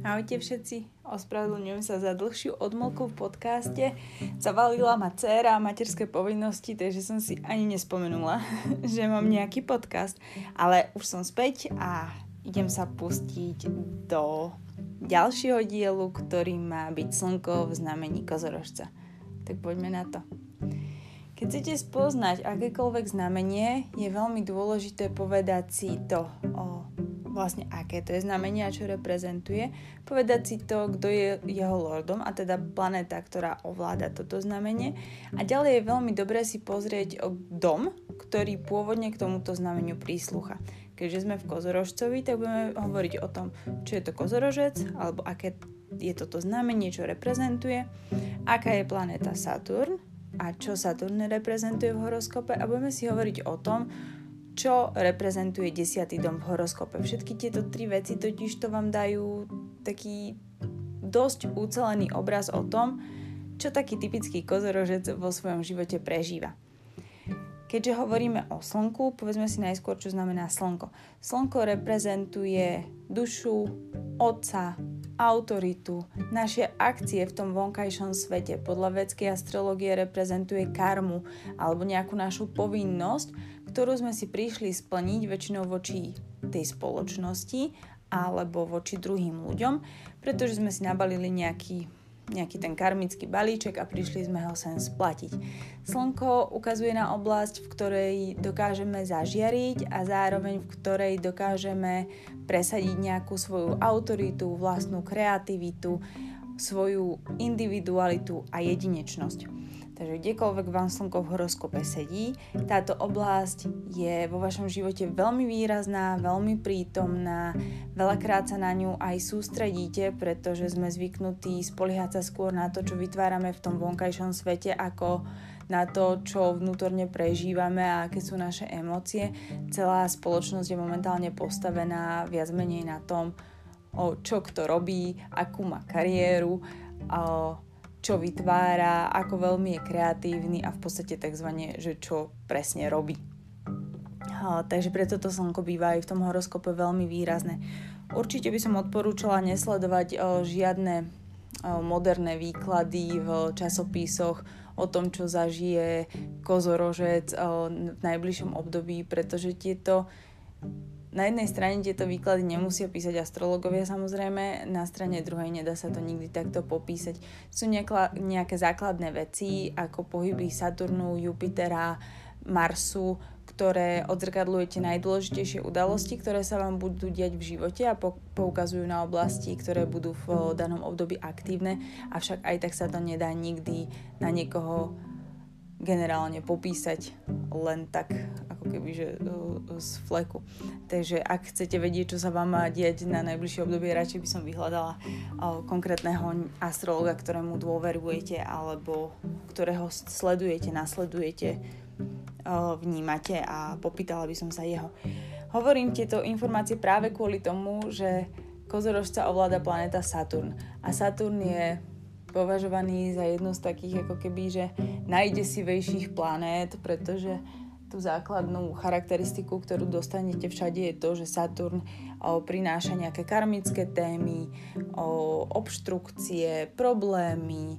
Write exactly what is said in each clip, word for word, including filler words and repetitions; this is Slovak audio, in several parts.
Ahojte všetci, ospravedlňujem sa za dlhšiu odmlku v podcaste. Zavalila ma dcéra a materské povinnosti, takže som si ani nespomenula, že mám nejaký podcast. Ale už som späť a idem sa pustiť do ďalšieho dielu, ktorý má byť slnko v znamení kozorožca. Tak poďme na to. Keď chcete spoznať akékoľvek znamenie, je veľmi dôležité povedať si to, o, vlastne aké to je znamenie a čo reprezentuje. Povedať si to, kto je jeho lordom, a teda planéta, ktorá ovláda toto znamenie. A ďalej je veľmi dobré si pozrieť o dom, ktorý pôvodne k tomuto znameniu príslucha. Keďže sme v kozorožcovi, tak budeme hovoriť o tom, čo je to kozorožec, alebo aké je toto znamenie, čo reprezentuje, aká je planéta Saturn, a čo Saturn reprezentuje v horoskope, a budeme si hovoriť o tom, čo reprezentuje desiatý dom v horoskope. Všetky tieto tri veci totiž to vám dajú taký dosť ucelený obraz o tom, čo taký typický kozorožec vo svojom živote prežíva. Keďže hovoríme o slnku, povedzme si najskôr, čo znamená slnko. Slnko reprezentuje dušu, otca, autoritu, naše akcie v tom vonkajšom svete. Podľa védskej astrológie reprezentuje karmu alebo nejakú našu povinnosť, ktorú sme si prišli splniť väčšinou voči tej spoločnosti alebo voči druhým ľuďom, pretože sme si nabalili nejaký, nejaký ten karmický balíček a prišli sme ho sem splatiť. Slnko ukazuje na oblasť, v ktorej dokážeme zažiariť a zároveň v ktorej dokážeme presadiť nejakú svoju autoritu, vlastnú kreativitu, svoju individualitu a jedinečnosť. Takže kdekoľvek vám slnko v horoskope sedí, táto oblasť je vo vašom živote veľmi výrazná, veľmi prítomná, veľakrát sa na ňu aj sústredíte, pretože sme zvyknutí spoliehať sa skôr na to, čo vytvárame v tom vonkajšom svete, ako na to, čo vnútorne prežívame a aké sú naše emócie. Celá spoločnosť je momentálne postavená viac menej na tom, o čo kto robí, akú má kariéru, o čo vytvára, ako veľmi je kreatívny a v podstate takzvané, že čo presne robí. Takže preto to slnko býva aj v tom horoskope veľmi výrazné. Určite by som odporúčala nesledovať žiadne moderné výklady v časopisoch o tom, čo zažije kozorožec v najbližšom období, pretože tieto na jednej strane tieto výklady nemusia písať astrológovia, samozrejme, na strane druhej nedá sa to nikdy takto popísať. Sú nejaká, nejaké základné veci, ako pohyby Saturnu, Jupitera, Marsu, ktoré odzrkadľujú tie najdôležitejšie udalosti, ktoré sa vám budú diať v živote a poukazujú na oblasti, ktoré budú v danom období aktívne, avšak aj tak sa to nedá nikdy na niekoho generálne popísať len tak, ako keby, že z fleku. Takže ak chcete vedieť, čo sa vám má diať na najbližšie obdobie, radšej by som vyhľadala konkrétneho astrologa, ktorému dôverujete alebo ktorého sledujete, nasledujete, vnímate a popýtala by som sa jeho. Hovorím tieto informácie práve kvôli tomu, že kozorožca ovláda planéta Saturn. A Saturn je považovaný za jednu z takých ako keby, že najdesivejších planét, pretože tú základnú charakteristiku, ktorú dostanete všade, je to, že Saturn o, prináša nejaké karmické témy, o, obštrukcie, problémy,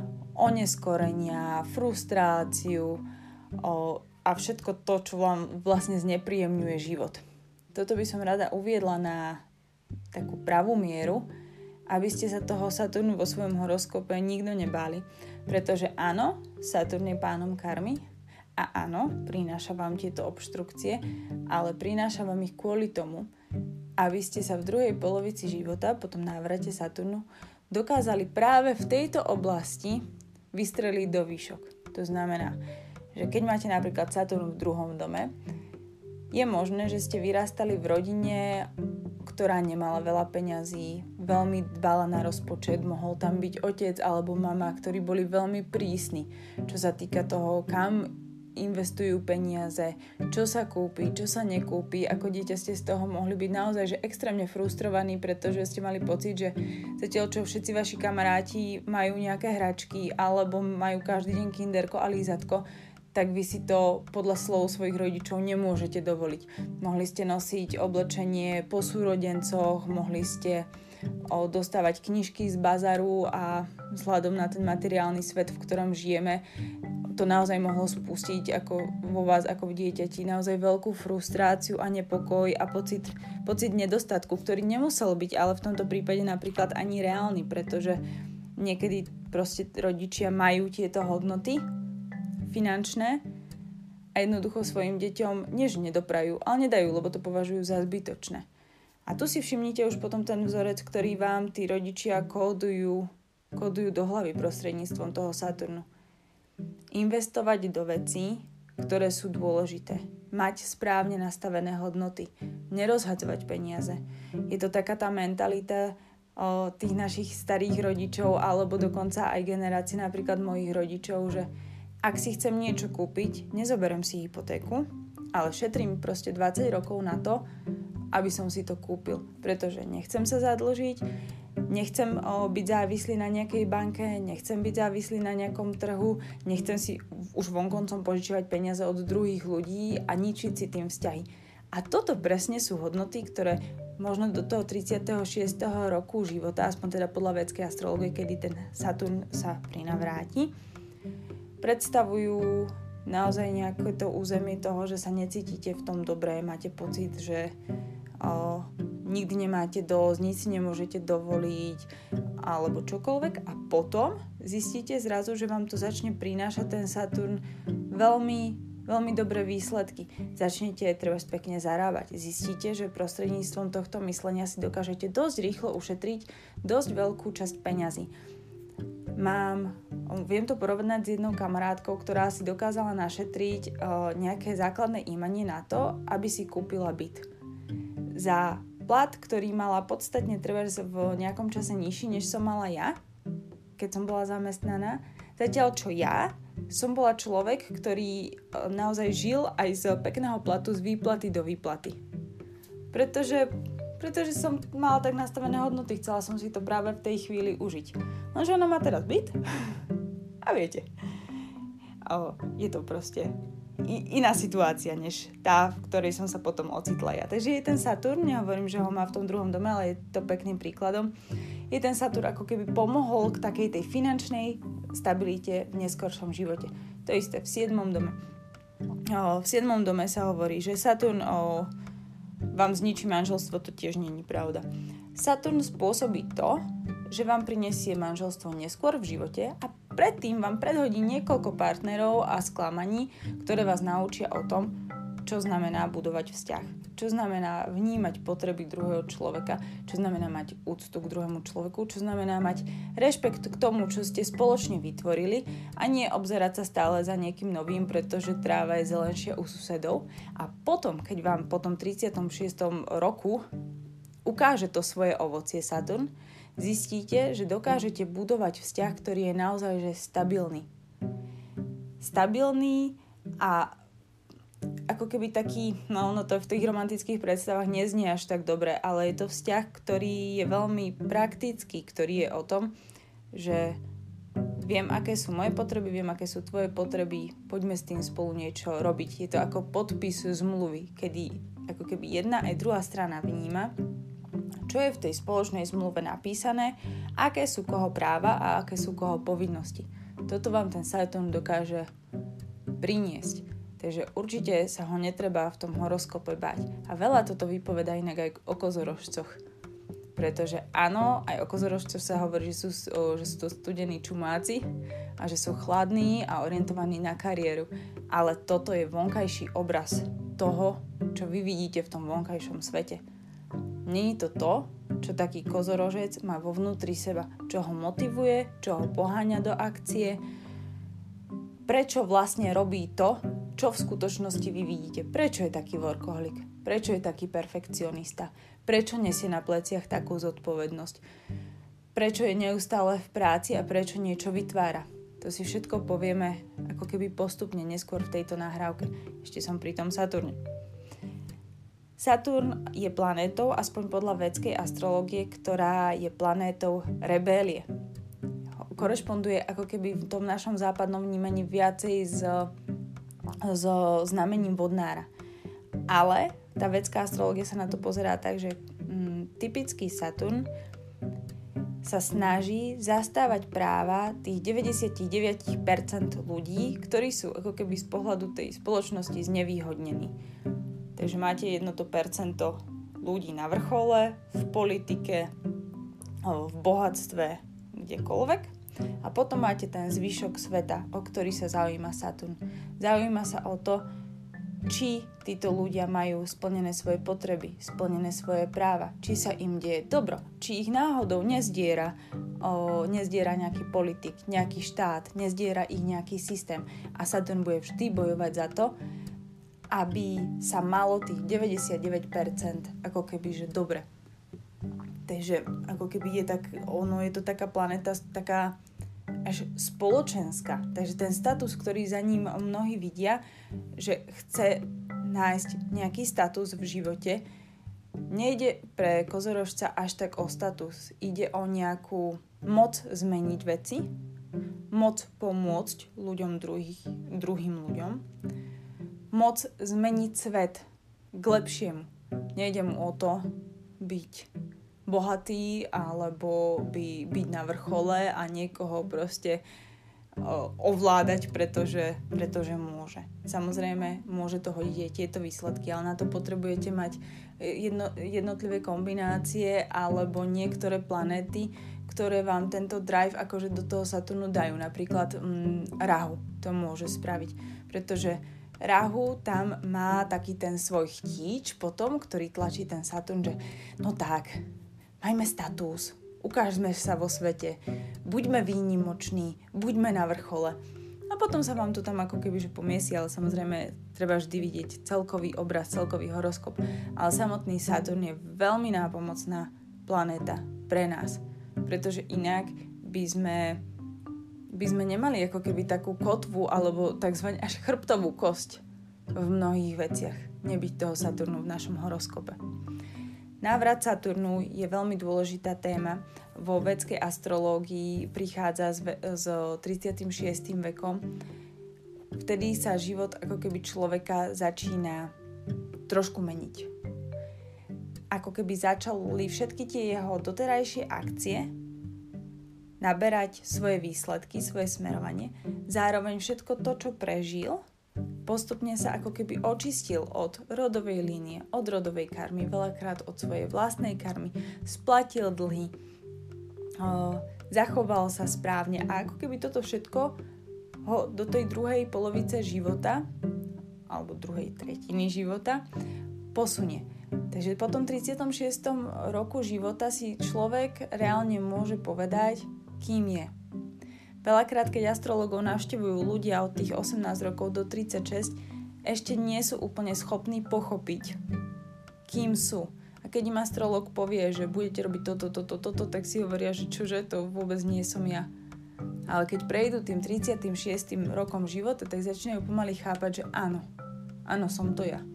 oneskorenia, frustráciu o, a všetko to, čo vám vlastne znepríjemňuje život. Toto by som rada uviedla na takú pravú mieru, aby ste sa toho Saturnu vo svojom horoskope nikto nebáli. Pretože áno, Saturn je pánom karmy a áno, prináša vám tieto obštrukcie, ale prináša vám ich kvôli tomu, aby ste sa v druhej polovici života, po tom návrate Saturnu, dokázali práve v tejto oblasti vystreliť do výšok. To znamená, že keď máte napríklad Saturn v druhom dome, je možné, že ste vyrastali v rodine, ktorá nemala veľa peňazí, veľmi dbala na rozpočet, mohol tam byť otec alebo mama, ktorí boli veľmi prísni, čo sa týka toho, kam investujú peniaze, čo sa kúpi, čo sa nekúpi. Ako dieťa ste z toho mohli byť naozaj že extrémne frustrovaní, pretože ste mali pocit, že zatiaľ čo všetci vaši kamaráti majú nejaké hračky alebo majú každý deň kinderko a lízatko, tak vy si to podľa slov svojich rodičov nemôžete dovoliť. Mohli ste nosiť oblečenie po súrodencoch, mohli ste o, dostávať knižky z bazaru a vzhľadom na ten materiálny svet, v ktorom žijeme, to naozaj mohlo spustiť ako vo vás, ako v dieťati, naozaj veľkú frustráciu a nepokoj a pocit, pocit nedostatku, ktorý nemusel byť, ale v tomto prípade napríklad ani reálny, pretože niekedy proste rodičia majú tieto hodnoty finančné a jednoducho svojim deťom nie že nedoprajú, ale nedajú, lebo to považujú za zbytočné. A tu si všimnite už potom ten vzorec, ktorý vám tí rodičia kódujú, kódujú do hlavy prostredníctvom toho Saturnu. Investovať do vecí, ktoré sú dôležité. Mať správne nastavené hodnoty. Nerozhadzovať peniaze. Je to taká tá mentalita o, tých našich starých rodičov alebo dokonca aj generácie napríklad mojich rodičov, že ak si chcem niečo kúpiť, nezoberiem si hypotéku, ale šetrím proste dvadsať rokov na to, aby som si to kúpil. Pretože nechcem sa zadlžiť, nechcem o, byť závislý na nejakej banke, nechcem byť závislý na nejakom trhu, nechcem si už vonkoncom požičiavať peniaze od druhých ľudí a ničiť si tým vzťahy. A toto presne sú hodnoty, ktoré možno do toho tridsiateho šiesteho roku života, aspoň teda podľa védskej astrológie, kedy ten Saturn sa prinavráti, predstavujú naozaj nejaké to územie toho, že sa necítite v tom dobre, máte pocit, že o, nikdy nemáte dosť, nič si nemôžete dovoliť alebo čokoľvek a potom zistíte zrazu, že vám to začne prinášať ten Saturn veľmi, veľmi dobré výsledky. Začnete treba pekne zarábať. Zistíte, že prostredníctvom tohto myslenia si dokážete dosť rýchlo ušetriť dosť veľkú časť peňazí. Mám, viem to porovnať s jednou kamarátkou, ktorá si dokázala našetriť o, nejaké základné imanie na to, aby si kúpila byt. Za plat, ktorý mala podstatne trebárs v nejakom čase nižší, než som mala ja, keď som bola zamestnaná. Zatiaľ čo ja som bola človek, ktorý naozaj žil aj z pekného platu, z výplaty do výplaty. Pretože, pretože som mala tak nastavené hodnoty, chcela som si to práve v tej chvíli užiť. Lenže ona má teraz byt a viete, je to proste iná situácia, než tá, v ktorej som sa potom ocitla ja. Takže je ten Saturn, nehovorím, že ho má v tom druhom dome, ale je to pekným príkladom. Je ten Saturn ako keby pomohol k takej tej finančnej stabilite v neskoršom živote. To isté v siedmom dome. O, v siedmom dome sa hovorí, že Saturn o, vám zničí manželstvo, to tiež nie je pravda. Saturn spôsobí to, že vám prinesie manželstvo neskôr v živote a predtým vám predhodí niekoľko partnerov a sklamaní, ktoré vás naučia o tom, čo znamená budovať vzťah, čo znamená vnímať potreby druhého človeka, čo znamená mať úctu k druhému človeku, čo znamená mať rešpekt k tomu, čo ste spoločne vytvorili a nie obzerať sa stále za niekým novým, pretože tráva je zelenšia u susedov. A potom, keď vám po tom tridsiatom šiestom roku ukáže to svoje ovocie Saturn, zistíte, že dokážete budovať vzťah, ktorý je naozaj že stabilný. Stabilný a ako keby taký, no ono to v tých romantických predstavách neznie až tak dobre, ale je to vzťah, ktorý je veľmi praktický, ktorý je o tom, že viem, aké sú moje potreby, viem, aké sú tvoje potreby, poďme s tým spolu niečo robiť. Je to ako podpis zmluvy, kedy ako keby jedna aj druhá strana vníma, čo je v tej spoločnej zmluve napísané, aké sú koho práva a aké sú koho povinnosti. Toto vám ten Saturn dokáže priniesť. Takže určite sa ho netreba v tom horoskope báť. A veľa toto vypovedá inak aj o kozorožcoch. Pretože áno, aj o kozorožcoch sa hovorí, že sú, že sú to studení čumáci a že sú chladní a orientovaní na kariéru. Ale toto je vonkajší obraz toho, čo vy vidíte v tom vonkajšom svete. Nie je to to, čo taký kozorožec má vo vnútri seba, čo ho motivuje, čo ho poháňa do akcie, prečo vlastne robí to, čo v skutočnosti vy vidíte. Prečo je taký workoholik? Prečo je taký perfekcionista? Prečo nesie na pleciach takú zodpovednosť? Prečo je neustále v práci a prečo niečo vytvára? To si všetko povieme ako keby postupne neskôr v tejto nahrávke. Ešte som pri tom Saturne. Saturn je planétou, aspoň podľa védskej astrológie, ktorá je planétou rebélie. Korešponduje ako keby v tom našom západnom vnímaní viacej s, s znamením vodnára. Ale tá védská astrológia sa na to pozerá tak, že mm, typický Saturn sa snaží zastávať práva tých deväťdesiatdeväť percent ľudí, ktorí sú ako keby z pohľadu tej spoločnosti znevýhodnení. Takže máte jedno to percento ľudí na vrchole, v politike, v bohatstve, kdekoľvek. A potom máte ten zvyšok sveta, o ktorý sa zaujíma Saturn. Zaujíma sa o to, či títo ľudia majú splnené svoje potreby, splnené svoje práva, či sa im deje dobro, či ich náhodou nezdiera, o, nezdiera nejaký politik, nejaký štát, nezdiera ich nejaký systém. A Saturn bude vždy bojovať za to, aby sa malo tých deväťdesiatdeväť percent ako keby, že dobre. Takže ako keby je tak, ono je to taká planéta, taká až spoločenská. Takže ten status, ktorý za ním mnohí vidia, že chce nájsť nejaký status v živote, nejde pre kozorožca až tak o status. Ide o nejakú moc zmeniť veci, moc pomôcť ľuďom druhých, druhým ľuďom, moc zmeniť svet k lepšiemu. Nejde mu o to byť bohatý alebo by byť na vrchole a niekoho proste o, ovládať, pretože, pretože môže. Samozrejme, môže to hodiť aj tieto výsledky, ale na to potrebujete mať jedno, jednotlivé kombinácie alebo niektoré planéty, ktoré vám tento drive akože do toho Saturnu dajú. Napríklad mm, Rahu to môže spraviť, pretože Rahu tam má taký ten svoj chtíč potom, ktorý tlačí ten Saturn, že no tak, majme status, ukážme sa vo svete, buďme výnimoční, buďme na vrchole. A potom sa vám to tam ako keby že pomiesi, ale samozrejme treba vždy vidieť celkový obraz, celkový horoskop. Ale samotný Saturn je veľmi nápomocná planéta pre nás, pretože inak by sme, by sme nemali ako keby takú kotvu alebo takzvané až chrbtovú kosť v mnohých veciach, nebyť toho Saturnu v našom horoskope. Návrat Saturnu je veľmi dôležitá téma. Vo védskej astrológii prichádza s, ve- s tridsiatym šiestym vekom. Vtedy sa život ako keby človeka začína trošku meniť. Ako keby začali všetky tie jeho doterajšie akcie naberať svoje výsledky, svoje smerovanie. Zároveň všetko to, čo prežil, postupne sa ako keby očistil od rodovej línie, od rodovej karmy, veľakrát od svojej vlastnej karmy, splatil dlhy, o, zachoval sa správne a ako keby toto všetko ho do tej druhej polovice života alebo druhej tretiny života posunie. Takže po tom tridsiatom šiestom roku života si človek reálne môže povedať, kým je. Veľakrát, keď astrologov navštevujú ľudia od tých osemnásť rokov do tridsaťšesť, ešte nie sú úplne schopní pochopiť, kým sú. A keď im astrolog povie, že budete robiť toto, toto, toto, tak si hovoria, že čože, to vôbec nie som ja. Ale keď prejdú tým tridsiatym šiestym rokom života, tak začínajú pomaly chápať, že áno, áno, som to ja.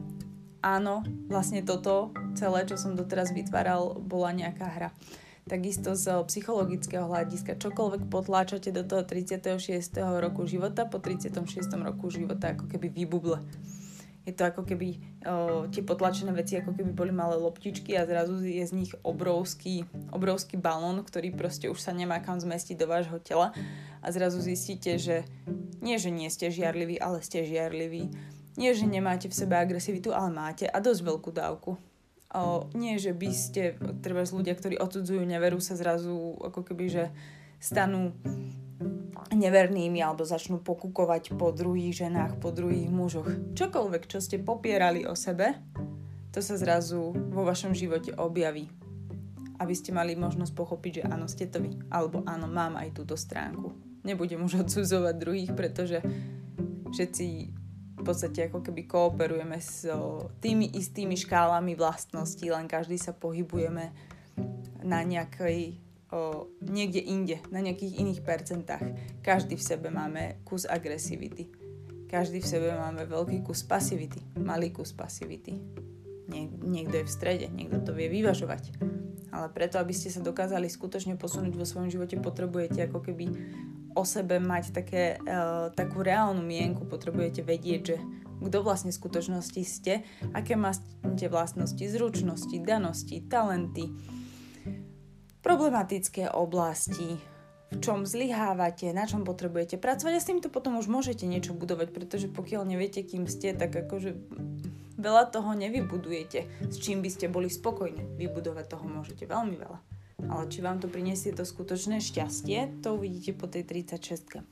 Áno, vlastne toto celé, čo som doteraz vytváral, bola nejaká hra. Takisto z psychologického hľadiska, čokoľvek potláčate do toho tridsiateho šiesteho roku života, po tridsiatom šiestom roku života ako keby vybuble. Je to ako keby o, tie potlačené veci ako keby boli malé loptičky a zrazu je z nich obrovský, obrovský balón, ktorý proste už sa nemá kam zmestiť do vášho tela a zrazu zistíte, že nie, že nie ste žiarliví, ale ste žiarliví. Nie, že nemáte v sebe agresivitu, ale máte a dosť veľkú dávku. O, nie, že by ste, treba ľudia, ktorí odsudzujú neveru, sa zrazu ako keby, že stanú nevernými alebo začnú pokúkovať po druhých ženách, po druhých mužoch. Čokoľvek, čo ste popierali o sebe, to sa zrazu vo vašom živote objaví. Aby ste mali možnosť pochopiť, že áno, ste to vy. Alebo áno, mám aj túto stránku. Nebudem už odsudzovať druhých, pretože všetci v podstate ako keby kooperujeme s tými istými škálami vlastností, len každý sa pohybujeme na nejakej, o, niekde inde, na nejakých iných percentách. Každý v sebe máme kus agresivity. Každý v sebe máme veľký kus pasivity, malý kus pasivity. Nie, niekto je v strede, niekto to vie vyvažovať. Ale preto, aby ste sa dokázali skutočne posunúť vo svojom živote, potrebujete ako keby o sebe mať také, uh, takú reálnu mienku, potrebujete vedieť, že kto vlastne v skutočnosti ste, aké máte vlastnosti, zručnosti, danosti, talenty, problematické oblasti, v čom zlyhávate, na čom potrebujete pracovať a s týmto potom už môžete niečo budovať, pretože pokiaľ neviete, kým ste, tak akože veľa toho nevybudujete, s čím by ste boli spokojní. Vybudovať toho môžete veľmi veľa. Ale či vám to prinesie to skutočné šťastie, to uvidíte po tej tridsaťšestke.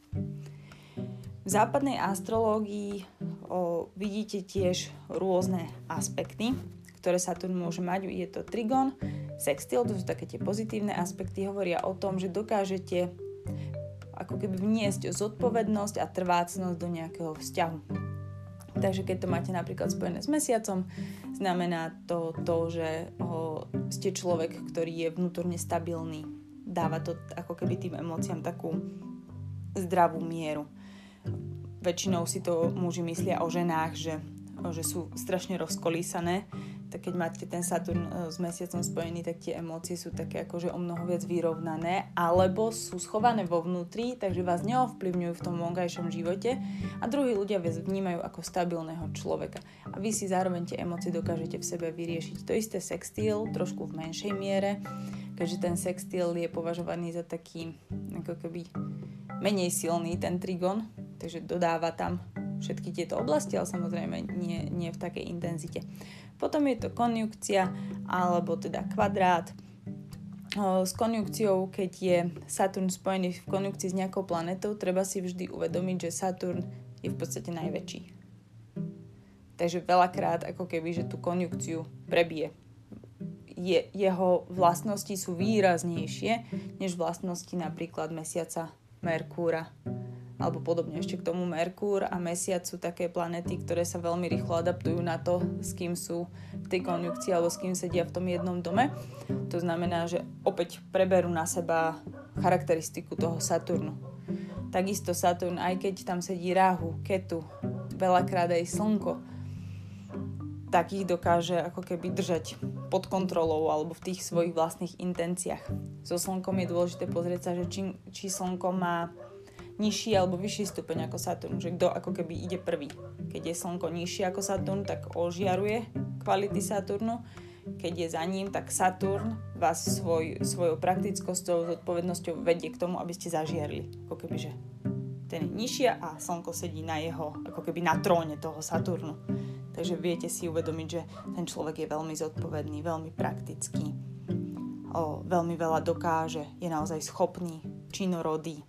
V západnej astrológii o, vidíte tiež rôzne aspekty, ktoré Saturn môže mať. Je to trigon, sextil, to sú také tie pozitívne aspekty, hovoria o tom, že dokážete ako keby vniesť zodpovednosť a trvácnosť do nejakého vzťahu. Takže keď to máte napríklad spojené s mesiacom, znamená to to, že o, ste človek, ktorý je vnútorne stabilný. Dáva to ako keby tým emóciám takú zdravú mieru. Väčšinou si to muži myslia o ženách, že, že sú strašne rozkolísané, tak keď máte ten Saturn s mesiacom spojený, tak tie emócie sú také akože o mnoho viac vyrovnané, alebo sú schované vo vnútri, takže vás neovplyvňujú v tom vonkajšom živote a druhí ľudia vás vnímajú ako stabilného človeka. A vy si zároveň tie emócie dokážete v sebe vyriešiť. To isté sextil, trošku v menšej miere, keďže ten sextil je považovaný za taký ako keby menej silný ten trigon, takže dodáva tam všetky tieto oblasti, ale samozrejme nie, nie v takej intenzite. Potom je to konjunkcia, alebo teda kvadrát. S konjunkciou, keď je Saturn spojený v konjunkcii s nejakou planetou, treba si vždy uvedomiť, že Saturn je v podstate najväčší. Takže veľakrát ako keby, že tú konjunkciu prebije. Je, jeho vlastnosti sú výraznejšie, než vlastnosti napríklad mesiaca Merkúra. Alebo podobne ešte k tomu Merkúr a Mesiac sú také planety, ktoré sa veľmi rýchlo adaptujú na to, s kým sú v tej konjunkcii alebo s kým sedia v tom jednom dome. To znamená, že opäť preberú na seba charakteristiku toho Saturnu. Takisto Saturn, aj keď tam sedí Rahu, Ketu, veľakrát aj Slnko, tak ich dokáže ako keby držať pod kontrolou alebo v tých svojich vlastných intenciách. So Slnkom je dôležité pozrieť sa, že či, či Slnko má nižší alebo vyšší stupeň ako Saturn, že kto ako keby ide prvý. Keď je Slnko nižšie ako Saturn, tak ožiaruje kvality Saturnu. Keď je za ním, tak Saturn vás svoj, svojou praktickosťou, zodpovednosťou vedie k tomu, aby ste zažiarli. Ako keby, že ten je nižšie a Slnko sedí na jeho, ako keby na tróne toho Saturnu. Takže viete si uvedomiť, že ten človek je veľmi zodpovedný, veľmi praktický, o, veľmi veľa dokáže, je naozaj schopný, činorodý,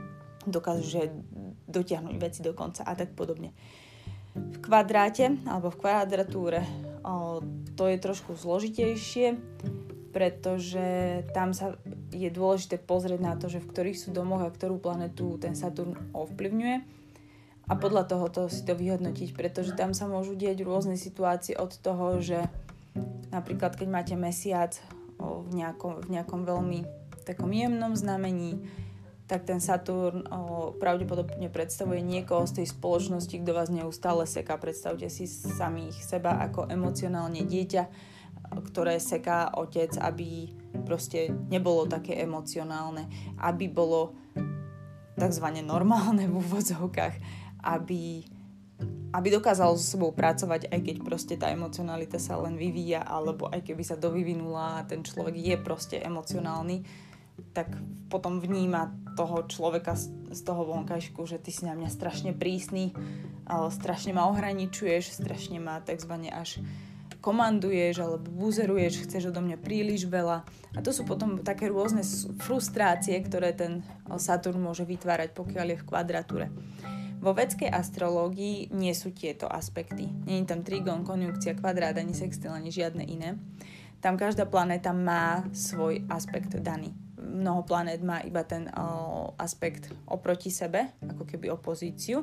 dokáže dotiahnuť veci do konca a tak podobne. V kvadráte alebo v kvadratúre o, to je trošku zložitejšie, pretože tam sa je dôležité pozrieť na to, že v ktorých sú domoch a ktorú planetu ten Saturn ovplyvňuje a podľa toho si to vyhodnotiť, pretože tam sa môžu diať rôzne situácie od toho, že napríklad keď máte mesiac o, v, nejakom, v nejakom veľmi takom jemnom znamení, tak ten Saturn o, pravdepodobne predstavuje niekoho z tej spoločnosti, kto vás neustále seká. Predstavte si samých seba ako emocionálne dieťa, ktoré seká otec, aby proste nebolo také emocionálne, aby bolo takzvané normálne v úvodzovkách, aby, aby dokázalo so sebou pracovať, aj keď proste tá emocionalita sa len vyvíja, alebo aj keby sa dovyvinula a ten človek je proste emocionálny, tak potom vníma toho človeka z toho vonkajšku, že ty si na mňa strašne prísny, strašne ma ohraničuješ, strašne ma takzvané až komanduješ alebo buzeruješ, chceš odo mňa príliš veľa. A to sú potom také rôzne frustrácie, ktoré ten Saturn môže vytvárať, pokiaľ je v kvadratúre. Vo védskej astrológii nie sú tieto aspekty. Nie je tam trigon, konjunkcia, kvadrát, ani sextil, ani žiadne iné. Tam každá planéta má svoj aspekt daný. Mnoho planét má iba ten o, aspekt oproti sebe, ako keby opozíciu.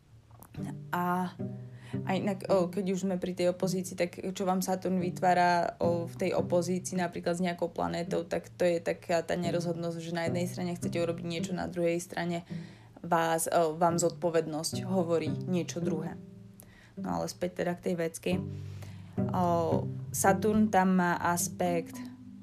A a inak, o, keď už sme pri tej opozícii, tak čo vám Saturn vytvára o, v tej opozícii napríklad s nejakou planétou, tak to je taká tá nerozhodnosť, že na jednej strane chcete urobiť niečo, na druhej strane vás, o, vám zodpovednosť hovorí niečo druhé. No ale späť teda k tej védskej. O, Saturn tam má aspekt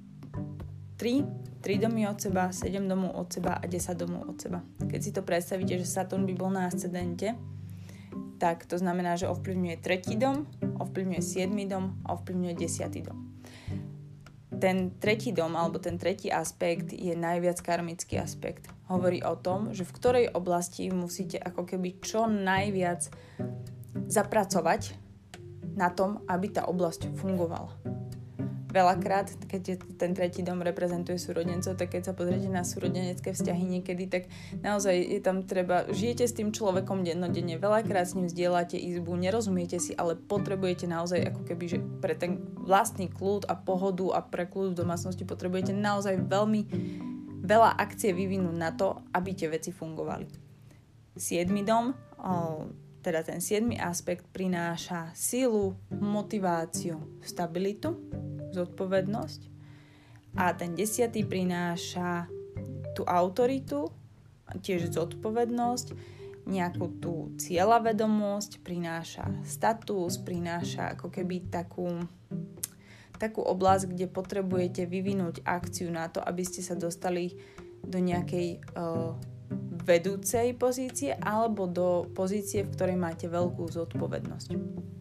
tri, tri domy od seba, sedem domov od seba a desať domov od seba. Keď si to predstavíte, že Saturn by bol na ascendente, tak to znamená, že ovplyvňuje tretí dom, ovplyvňuje siedmy dom a ovplyvňuje desiatý dom. ten tretí dom, alebo ten tretí aspekt je najviac karmický aspekt. Hovorí o tom, že v ktorej oblasti musíte ako keby čo najviac zapracovať na tom, aby tá oblasť fungovala. Veľakrát, keď je ten tretí dom reprezentuje súrodencov, tak keď sa pozriete na súrodenecké vzťahy niekedy, tak naozaj je tam treba, žijete s tým človekom dennodenne, veľakrát s ním zdieľate izbu, nerozumiete si, ale potrebujete naozaj ako keby, že pre ten vlastný kľud a pohodu a pre kľud v domácnosti potrebujete naozaj veľmi veľa akcie vyvinúť na to, aby tie veci fungovali. Siedmy dom, teda ten siedmy aspekt prináša silu, motiváciu, stabilitu, zodpovednosť a ten desiatý prináša tú autoritu, tiež zodpovednosť, nejakú tú cieľavedomosť, prináša status, prináša ako keby takú, takú oblasť, kde potrebujete vyvinúť akciu na to, aby ste sa dostali do nejakej uh, vedúcej pozície alebo do pozície, v ktorej máte veľkú zodpovednosť.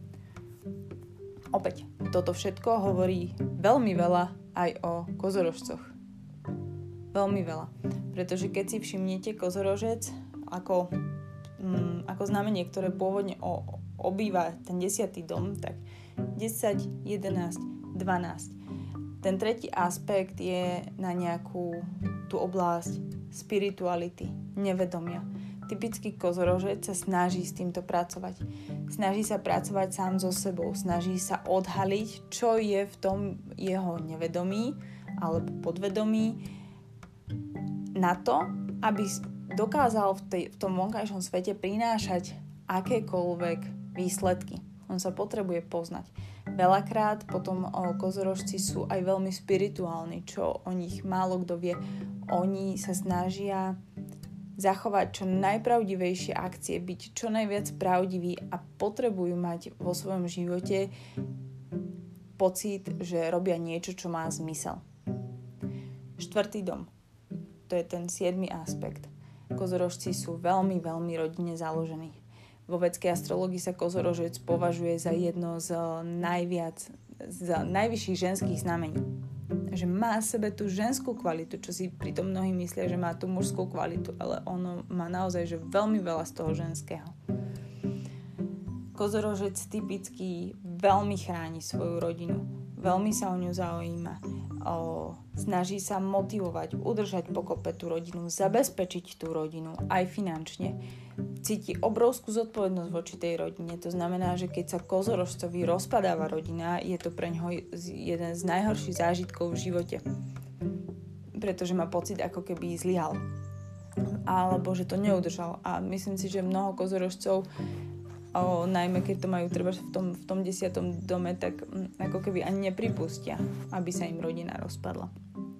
Opäť, toto všetko hovorí veľmi veľa aj o kozorožcoch. Veľmi veľa. Pretože keď si všimnete kozorožec ako, mm, ako znamenie, ktoré pôvodne o, obýva ten desiatý dom, tak desať, jedenásť, dvanásť. Ten tretí aspekt je na nejakú tú oblasť spirituality, nevedomia. Typický kozorožec sa snaží s týmto pracovať. Snaží sa pracovať sám so sebou, snaží sa odhaliť, čo je v tom jeho nevedomí alebo podvedomí na to, aby dokázal v, tej, v tom vonkajšom svete prinášať akékoľvek výsledky. On sa potrebuje poznať. Veľakrát potom o, kozorožci sú aj veľmi spirituálni, čo o nich málo kto vie. Oni sa snažia zachovať čo najpravdivejšie akcie, byť čo najviac pravdiví a potrebujú mať vo svojom živote pocit, že robia niečo, čo má zmysel. Štvrtý dom. To je ten siedmy aspekt. Kozorožci sú veľmi, veľmi rodine založení. Vo vedskej astrológii sa kozorožec považuje za jedno z najviac, z najvyšších ženských znamení. Že má v sebe tú ženskú kvalitu, čo si pritom mnohí myslia, že má tú mužskú kvalitu, ale ono má naozaj že veľmi veľa z toho ženského. Kozorožec typicky veľmi chráni svoju rodinu, veľmi sa o ňu zaujíma, o, snaží sa motivovať, udržať pokope tú rodinu, zabezpečiť tú rodinu aj finančne. Cíti obrovskú zodpovednosť voči tej rodine. To znamená, že keď sa kozorožcovi rozpadáva rodina, je to pre ňoho jeden z najhorších zážitkov v živote. Pretože má pocit, ako keby zlyhal. Alebo že to neudržal. A myslím si, že mnoho kozorožcov, o, najmä keď to majú treba v tom, v tom desiatom dome, tak m, ako keby ani nepripustia, aby sa im rodina rozpadla.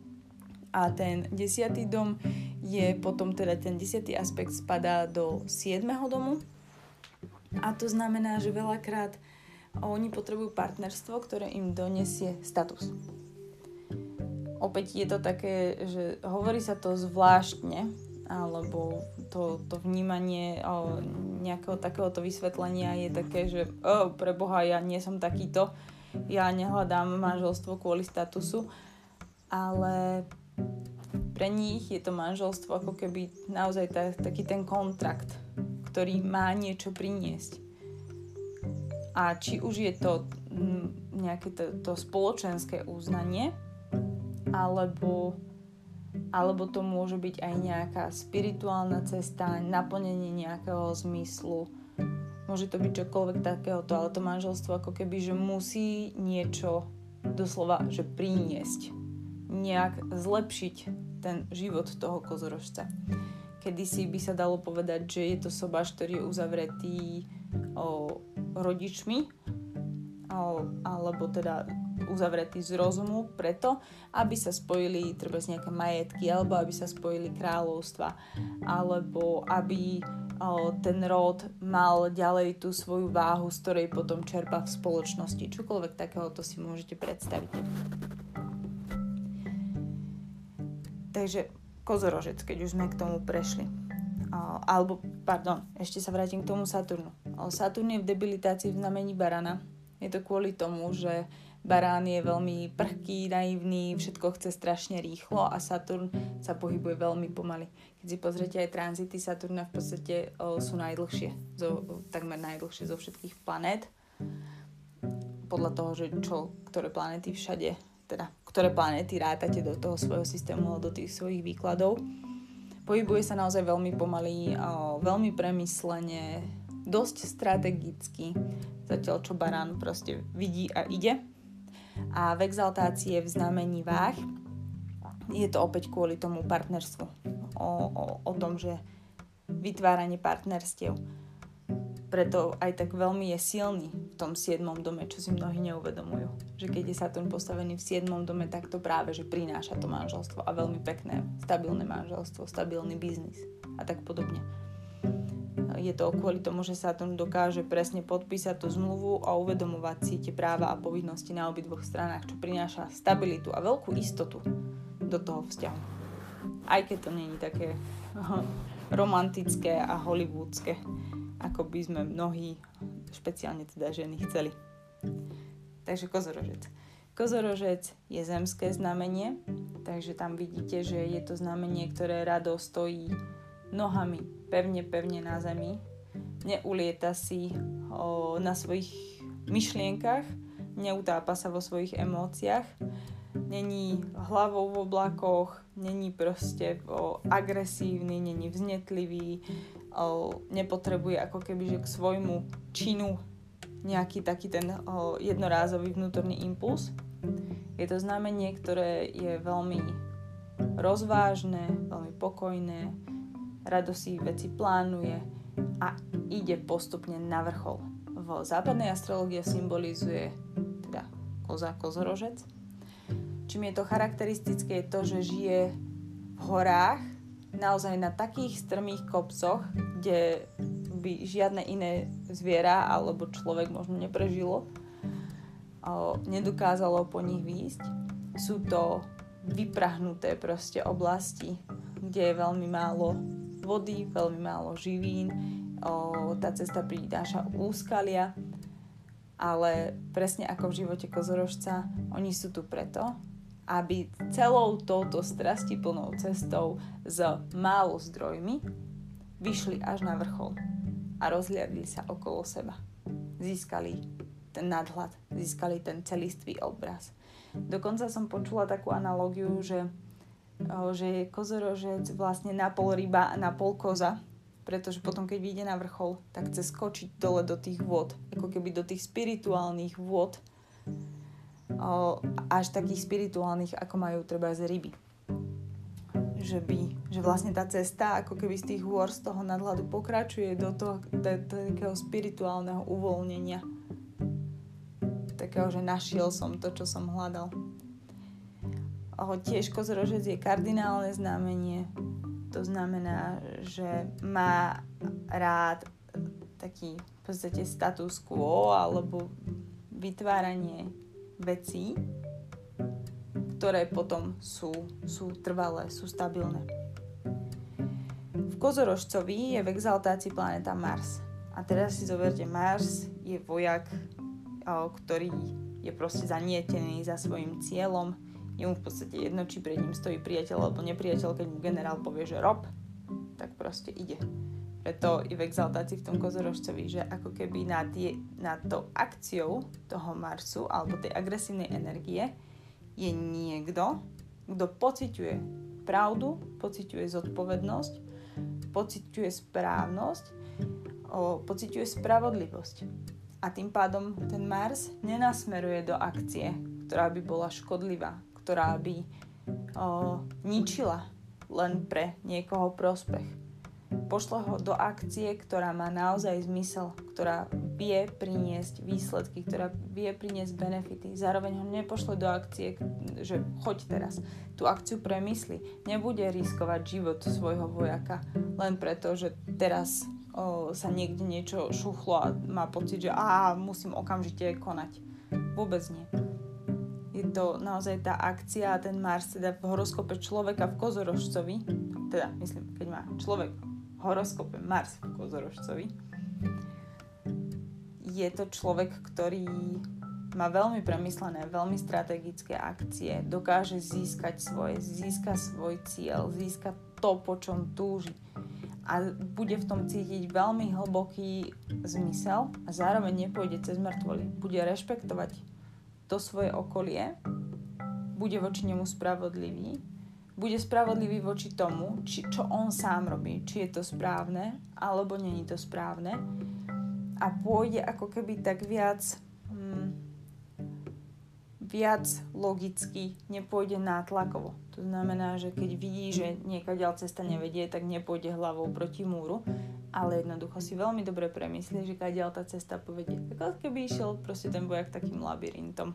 A ten desiatý dom je potom, teda ten desiatý aspekt spadá do siedmeho domu. A to znamená, že veľakrát oni potrebujú partnerstvo, ktoré im donesie status. Opäť je to také, že hovorí sa to zvláštne, alebo to, to vnímanie o, nejakého takéhoto vysvetlenia je také, že oh, pre Boha, ja nie som takýto, ja nehľadám manželstvo kvôli statusu, ale pre nich je to manželstvo ako keby naozaj ta, taký ten kontrakt, ktorý má niečo priniesť. A či už je to m, nejaké to, to spoločenské uznanie, alebo, alebo to môže byť aj nejaká spirituálna cesta, naplnenie nejakého zmyslu. Môže to byť čokoľvek takéhoto, ale to manželstvo ako keby, že musí niečo doslova, že priniesť. Nejak zlepšiť ten život toho kozorožca. Kedysi by sa dalo povedať, že je to sobáš, ktorý je uzavretý o, rodičmi o, alebo teda uzavretý z rozumu preto, aby sa spojili treba z nejaké majetky alebo aby sa spojili kráľovstva alebo aby o, ten rod mal ďalej tú svoju váhu, z ktorej potom čerpá v spoločnosti. Čokoľvek takéhoto si môžete predstaviť. Takže kozorožec, keď už sme k tomu prešli. Uh, alebo, pardon, ešte sa vrátim k tomu Saturnu. Uh, Saturn je v debilitácii v znamení barana Je to kvôli tomu, že barán je veľmi prchký, naivný, všetko chce strašne rýchlo a Saturn sa pohybuje veľmi pomaly. Keď si pozriete aj tranzity Saturna, v podstate o, sú najdlhšie, zo, takmer najdlhšie zo všetkých planét. Podľa toho, že čo, ktoré planéty všade, teda ktoré planéty rátate do toho svojho systému, do tých svojich výkladov. Pohybuje sa naozaj veľmi pomaly, o, veľmi premyslene, dosť strategicky, zatiaľ čo barán proste vidí a ide. A v exaltácii v znamení váh je to opäť kvôli tomu partnerstvu. O, o, o tom, že vytváranie partnerstiev. Preto aj tak veľmi je silný v tom siedmom dome, čo si mnohí neuvedomujú. Že keď je Saturn postavený v siedmom dome, tak to práve, že prináša to manželstvo a veľmi pekné, stabilné manželstvo, stabilný biznis a tak podobne. Je to kvôli tomu, že Saturn dokáže presne podpísať tú zmluvu a uvedomovať si tie práva a povinnosti na obidvoch stranách, čo prináša stabilitu a veľkú istotu do toho vzťahu. Aj keď to nie je také romantické a hollywoodske, ako by sme mnohí, špeciálne teda ženy, chceli. Takže kozorožec. Kozorožec je zemské znamenie, takže tam vidíte, že je to znamenie, ktoré rado stojí nohami pevne, pevne na zemi. Neulieta si o, na svojich myšlienkach, neutápa sa vo svojich emóciách, není hlavou v oblakoch, není proste o, agresívny, není vznetlivý, o, nepotrebuje ako keby že k svojmu činu nejaký taký ten o, jednorázový vnútorný impuls. Je to znamenie, ktoré je veľmi rozvážne, veľmi pokojné, rado si veci plánuje a ide postupne na vrchol. V západnej astrológii symbolizuje teda koza, kozorožec. Čím je to charakteristické je to, že žije v horách, naozaj na takých strmých kopcoch, kde by žiadne iné zviera alebo človek možno neprežilo, nedokázalo po nich výjsť. Sú to vyprahnuté proste oblasti, kde je veľmi málo vody, veľmi málo živín, o, tá cesta prináša úskalia, ale presne ako v živote kozorožca, oni sú tu preto, aby celou touto strastiplnou cestou s málo zdrojmi vyšli až na vrchol a rozhliadli sa okolo seba. Získali ten nadhľad, získali ten celistvý obraz. Dokonca som počula takú analógiu, že že je kozorožec vlastne napol ryba a napol koza, pretože potom, keď vyjde na vrchol, tak chce skočiť dole do tých vôd, ako keby do tých spirituálnych vôd, až takých spirituálnych, ako majú treba z ryby. Že, by, že vlastne tá cesta, ako keby z tých hôr, z toho nadhľadu pokračuje do toho do, do takého spirituálneho uvoľnenia. Takého, že našiel som to, čo som hľadal. Tiež kozorožec je kardinálne znamenie. To znamená, že má rád taký v podstate status quo alebo vytváranie vecí, ktoré potom sú, sú trvalé, sú stabilné. V kozorožcovi je v exaltácii planéta Mars. A teraz si zoberte, Mars je vojak, ktorý je proste zanietený za svojím cieľom. Je mu v podstate jedno, či pred ním stojí priateľ alebo nepriateľ, keď mu generál povie, že rob, tak proste ide. Preto i v exaltácii v tom kozorožcovi, že ako keby nad, je, nad tou akciou toho Marsu alebo tej agresívnej energie je niekto, kto pociťuje pravdu, pociťuje zodpovednosť, pociťuje správnosť, o, pociťuje spravodlivosť. A tým pádom ten Mars nenasmeruje do akcie, ktorá by bola škodlivá, ktorá by o, ničila len pre niekoho prospech. Pošle ho do akcie, ktorá má naozaj zmysel, ktorá vie priniesť výsledky, ktorá vie priniesť benefity. Zároveň ho nepošle do akcie, že choď teraz. Tú akciu premysli. Nebude riskovať život svojho vojaka len preto, že teraz o, sa niekde niečo šuchlo a má pocit, že á, musím okamžite konať. Vôbec nie. Je to naozaj tá akcia a ten Mars teda v horoskope človeka v kozorožcovi, teda myslím, keď má človek v horoskope Mars v kozorožcovi, je to človek, ktorý má veľmi premyslené, veľmi strategické akcie, dokáže získať svoje, získa svoj cieľ, získa to, po čom túži. A bude v tom cítiť veľmi hlboký zmysel a zároveň nepôjde cez mŕtvoly. Bude rešpektovať to svoje okolie, bude voči nemu spravodlivý, bude spravodlivý voči tomu, či, čo on sám robí, či je to správne, alebo nie je to správne. A pôjde ako keby tak viac... Hmm, viac logicky, nepôjde nátlakovo. To znamená, že keď vidí, že niekaďaľ cesta nevedie, tak nepôjde hlavou proti múru, ale jednoducho si veľmi dobre premyslí, že kaďaľ tá cesta povedie. Tak keby išiel proste ten vojak takým labyrintom.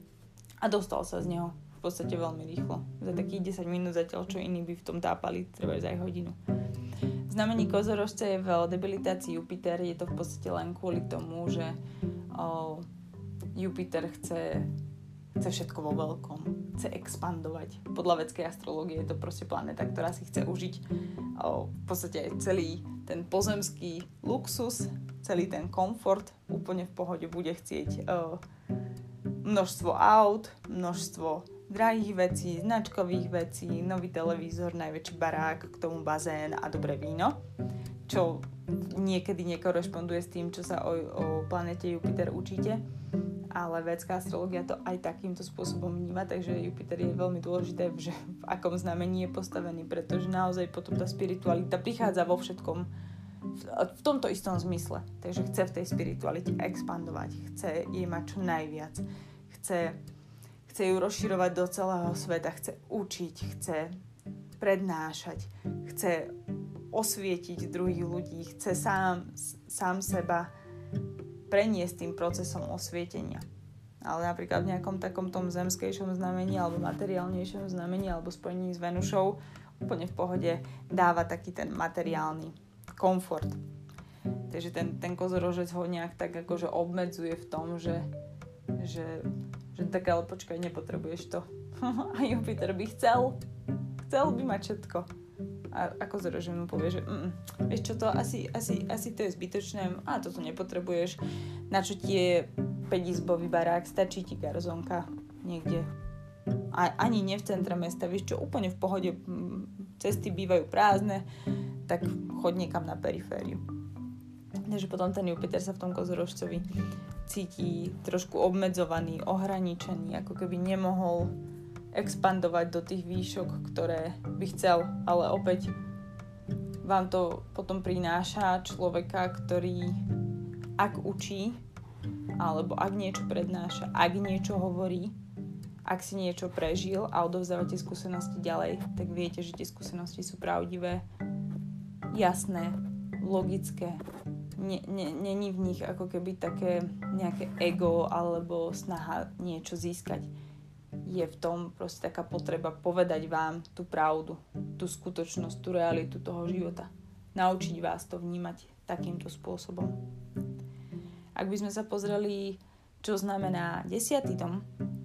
A dostal sa z neho v podstate veľmi rýchlo. Za takých desať minút zatiaľ, čo iní by v tom tápali, treba aj hodinu. Znamení kozorožca je v debilitácii Jupiter. Je to v podstate len kvôli tomu, že o, Jupiter chce chce všetko vo veľkom, chce expandovať. Podľa vedskej astrológie je to proste planéta, ktorá si chce užiť o, v podstate aj celý ten pozemský luxus, celý ten komfort, úplne v pohode bude chcieť o, množstvo aut, množstvo drahých vecí, značkových vecí, nový televízor, najväčší barák, k tomu bazén a dobré víno, čo niekedy nekorešponduje s tým, čo sa o, o planéte Jupiter učíte. Ale védská astrológia to aj takýmto spôsobom vníma, takže Jupiter je veľmi dôležité, že v akom znamení je postavený, pretože naozaj potom tá spiritualita prichádza vo všetkom v, v tomto istom zmysle. Takže chce v tej spiritualite expandovať, chce jej mať čo najviac, chce, chce ju rozširovať do celého sveta, chce učiť, chce prednášať, chce osvietiť druhých ľudí, chce sám, sám seba preniesť tým procesom osvietenia. Ale napríklad v nejakom takom tom zemskejšom znamení alebo materiálnejšom znamení alebo spojení s Venušou úplne v pohode dáva taký ten materiálny komfort. Takže ten, ten kozorožec ho nejak tak akože obmedzuje v tom, že, že, že tak ale počkaj, nepotrebuješ to. A Jupiter by chcel, chcel by mať všetko. A ako kozorožec mu povie, že mm, vieš čo to, asi, asi, asi to je zbytočné, a toto nepotrebuješ, na čo ti je päťizbový barák, stačí ti garzonka niekde. A, ani nie v centre mesta, vieš čo, úplne v pohode, cesty bývajú prázdne, tak choď niekam na perifériu. Takže potom ten Jupiter sa v tom kozorožcovi cíti trošku obmedzovaný, ohraničený, ako keby nemohol expandovať do tých výšok, ktoré by chcel, ale opäť vám to potom prináša človeka, ktorý ak učí, alebo ak niečo prednáša, ak niečo hovorí, ak si niečo prežil a odovzdávate skúsenosti ďalej, tak viete, že tie skúsenosti sú pravdivé, jasné, logické. Není v nich ako keby také nejaké ego alebo snaha niečo získať. Je v tom proste taká potreba povedať vám tú pravdu, tú skutočnosť, tú realitu toho života. Naučiť vás to vnímať takýmto spôsobom. Ak by sme sa pozreli, čo znamená desiatý dom,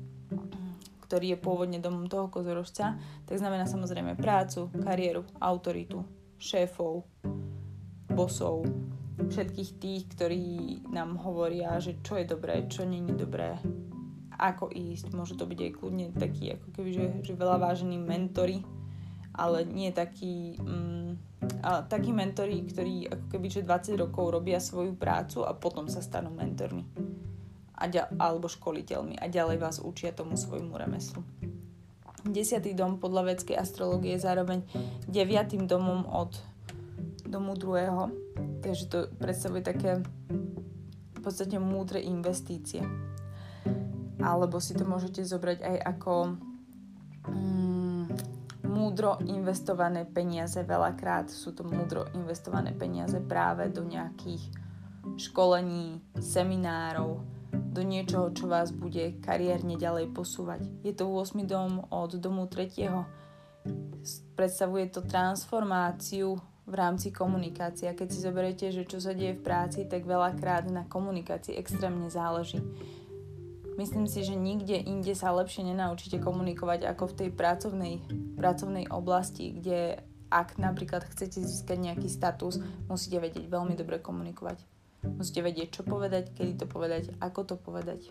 ktorý je pôvodne domom toho kozorožca, tak znamená samozrejme prácu, kariéru, autoritu, šéfov, bosov, všetkých tých, ktorí nám hovoria, že čo je dobré, čo nie je dobré, ako ísť. Môžu to byť aj kľudne takí, ako keby, že, že veľa vážení mentori, ale nie takí, um, a takí mentori, ktorí ako keby, že dvadsať rokov robia svoju prácu a potom sa stanú mentormi. A ďa, alebo školiteľmi a ďalej vás učia tomu svojmu remeslu. Desiatý dom podľa védskej astrológie je zároveň deviatým domom od domu druhého, takže to predstavuje také v podstate múdre investície. Alebo si to môžete zobrať aj ako mm, múdro investované peniaze. Veľakrát sú to múdro investované peniaze práve do nejakých školení, seminárov, do niečoho, čo vás bude kariérne ďalej posúvať. Je to ôsmy dom od domu tretieho. Predstavuje to transformáciu v rámci komunikácie. A keď si zoberiete, že čo sa deje v práci, tak veľakrát na komunikácii extrémne záleží. Myslím si, že nikde inde sa lepšie nenaučíte komunikovať ako v tej pracovnej, pracovnej oblasti, kde ak napríklad chcete získať nejaký status, musíte vedieť veľmi dobre komunikovať. Musíte vedieť, čo povedať, kedy to povedať, ako to povedať.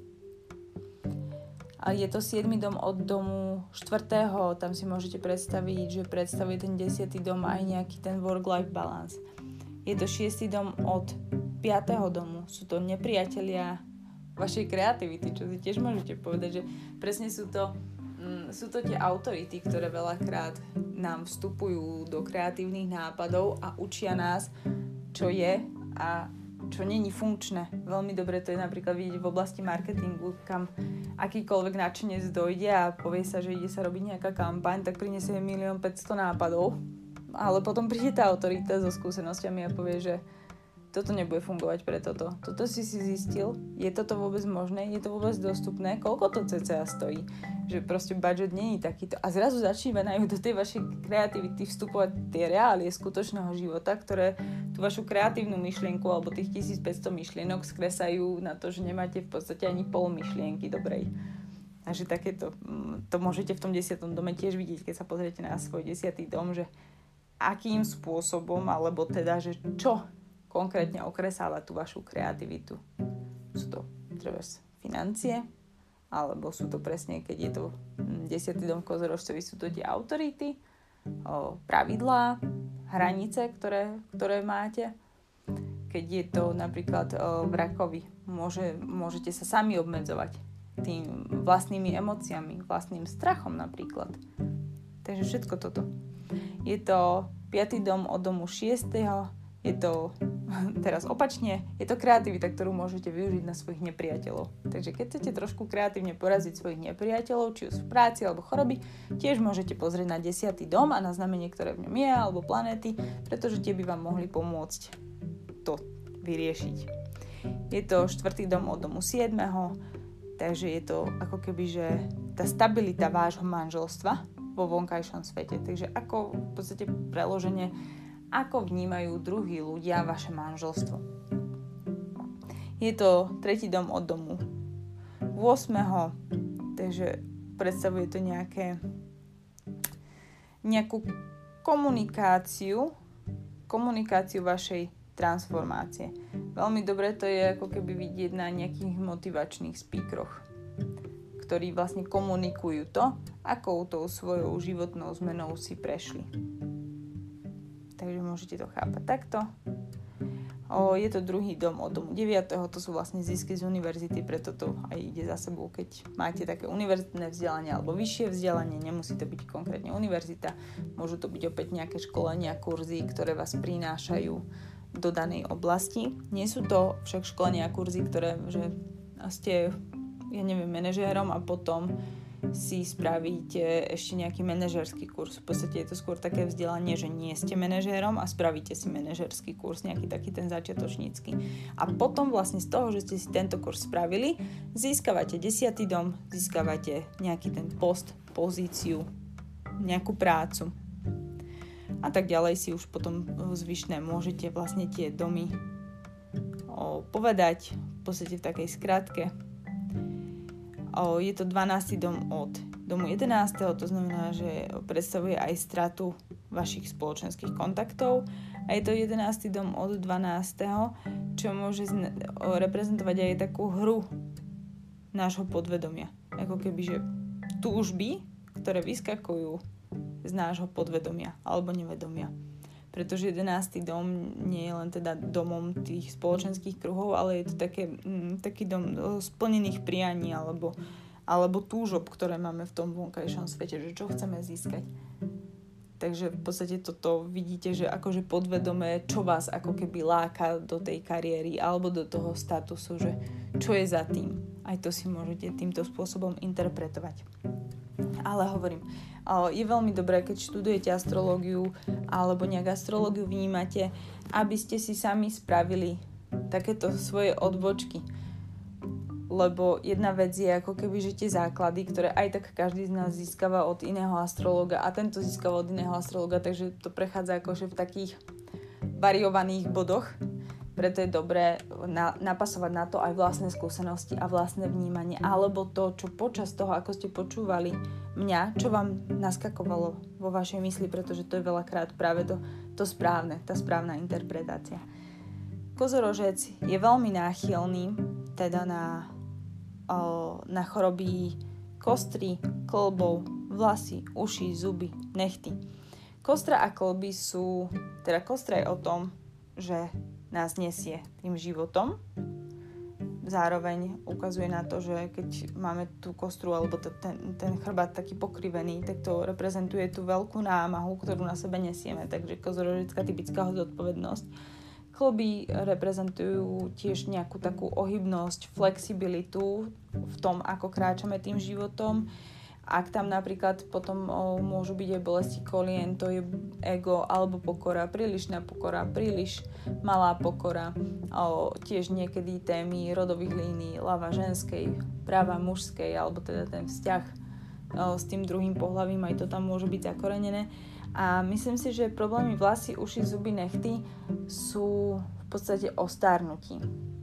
A je to siedmy dom od domu štvrtého, tam si môžete predstaviť, že predstavuje ten desiatý dom aj nejaký ten work-life balance. Je to šiestý dom od piateho domu, sú to nepriatelia vašej kreativity, čo si tiež môžete povedať, že presne sú to, mm, sú to tie autority, ktoré veľakrát nám vstupujú do kreatívnych nápadov a učia nás, čo je a čo není funkčné. Veľmi dobre to je napríklad vidieť v oblasti marketingu, kam akýkoľvek nadšenec dojde a povie sa, že ide sa robiť nejaká kampaň, tak prinesie milión päťsto nápadov, ale potom príde tá autorita so skúsenosťami a povie, že toto nebude fungovať pre toto. Toto si si zistil, je toto vôbec možné, je to vôbec dostupné, koľko to cca stojí, že proste budget nie je takýto. A zrazu začínajú do tej vašej kreativity vstupovať tie reálie skutočného života, ktoré tú vašu kreatívnu myšlienku alebo tých tisícpäťsto myšlienok skresajú na to, že nemáte v podstate ani pol myšlienky dobrej. Takže takéto, to môžete v tom desiatom dome tiež vidieť, keď sa pozriete na svoj desiatý dom, že akým spôsobom, alebo teda, že čo konkrétne okresáva tú vašu kreativitu. Sú to treba financie, alebo sú to presne, keď je to desiatý dom Kozorožcovi, sú to tie autority, pravidlá, hranice, ktoré, ktoré máte. Keď je to napríklad v Rakovi, môže, môžete sa sami obmedzovať tým vlastnými emóciami, vlastným strachom napríklad. Takže všetko toto. Je to piaty dom od domu šiesteho, je to teraz opačne, je to kreativita, ktorú môžete využiť na svojich nepriateľov. Takže keď chcete trošku kreatívne poraziť svojich nepriateľov, či už v práci alebo choroby, tiež môžete pozrieť na desiatý dom a na znamenie, ktoré v ňom je, alebo planéty, pretože tie by vám mohli pomôcť to vyriešiť. Je to štvrtý dom od domu siedmeho, takže je to ako keby, že tá stabilita vášho manželstva vo vonkajšom svete. Takže ako v podstate preloženie, ako vnímajú druhí ľudia vaše manželstvo. Je to tretí dom od domu ôsmeho, takže predstavuje to nejaké, nejakú komunikáciu, komunikáciu vašej transformácie. Veľmi dobre to je ako keby vidieť na nejakých motivačných speakeroch, ktorí vlastne komunikujú to, akou tou svojou životnou zmenou si prešli. Takže môžete to chápať takto. O, je to druhý dom od domu deviateho, to sú vlastne zisky z univerzity, preto to aj ide za sebou, keď máte také univerzitné vzdelanie alebo vyššie vzdelanie, nemusí to byť konkrétne univerzita, môžu to byť opäť nejaké školenia, kurzy, ktoré vás prinášajú do danej oblasti. Nie sú to však školenia a kurzy, ktoré, že ste, ja neviem, manažérom a potom si spravíte ešte nejaký manažerský kurz. V podstate je to skôr také vzdelanie, že nie ste manažérom a spravíte si manažerský kurz, nejaký taký ten začiatočnícky. A potom vlastne z toho, že ste si tento kurz spravili, získavate desiatý dom, získavate nejaký ten post, pozíciu, nejakú prácu. A tak ďalej si už potom zvyšné môžete vlastne tie domy o, povedať, v podstate v takej skratke. O, je to dvanásty dom od domu jedenásteho, to znamená, že predstavuje aj stratu vašich spoločenských kontaktov. A je to jedenásty dom od dvanásteho, čo môže zne- reprezentovať aj takú hru nášho podvedomia. Ako keby, že túžby, ktoré vyskakujú z nášho podvedomia alebo nevedomia. Pretože jedenásty dom nie je len teda domom tých spoločenských kruhov, ale je to také, mm, taký dom splnených prianí alebo, alebo túžob, ktoré máme v tom vonkajšom svete, že čo chceme získať. Takže v podstate toto vidíte, že akože podvedomé, čo vás ako keby láka do tej kariéry alebo do toho statusu, že čo je za tým. Aj to si môžete týmto spôsobom interpretovať. Ale hovorím, je veľmi dobré, keď študujete astrológiu alebo nejak astrológiu vnímate, aby ste si sami spravili takéto svoje odbočky. Lebo jedna vec je ako keby, že tie základy, ktoré aj tak každý z nás získava od iného astrológa a tento získava od iného astrológa, takže to prechádza akože v takých variovaných bodoch. Preto je dobré na, napasovať na to aj vlastné skúsenosti a vlastné vnímanie, alebo to, čo počas toho, ako ste počúvali mňa, čo vám naskakovalo vo vašej mysli, pretože to je veľakrát práve to, to správne, tá správna interpretácia. Kozorožec je veľmi náchylný teda na, o, na choroby kostry, klbov, vlasy, uši, zuby, nechty. Kostra a klby sú, teda kostra je o tom, že nás nesie tým životom. Zároveň ukazuje na to, že keď máme tú kostru alebo to, ten, ten chrbát taký pokrivený, tak to reprezentuje tú veľkú námahu, ktorú na sebe nesieme. Takže kozorožecká typická zodpovednosť. Klby reprezentujú tiež nejakú takú ohybnosť, flexibilitu v tom, ako kráčame tým životom. Ak tam napríklad potom o, môžu byť aj bolesti kolien, to je ego alebo pokora, prílišná pokora, príliš malá pokora, o, tiež niekedy témy rodových línií, ľava ženskej, práva mužskej, alebo teda ten vzťah o, s tým druhým pohlavím, aj to tam môže byť zakorenené. A myslím si, že problémy vlasy, uši, zuby, nechty sú v podstate o starnutí,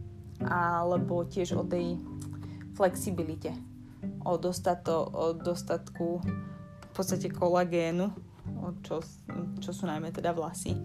alebo tiež o tej flexibilite. O, dostato, o dostatku v podstate kolagénu, čo, čo sú najmä teda vlasy,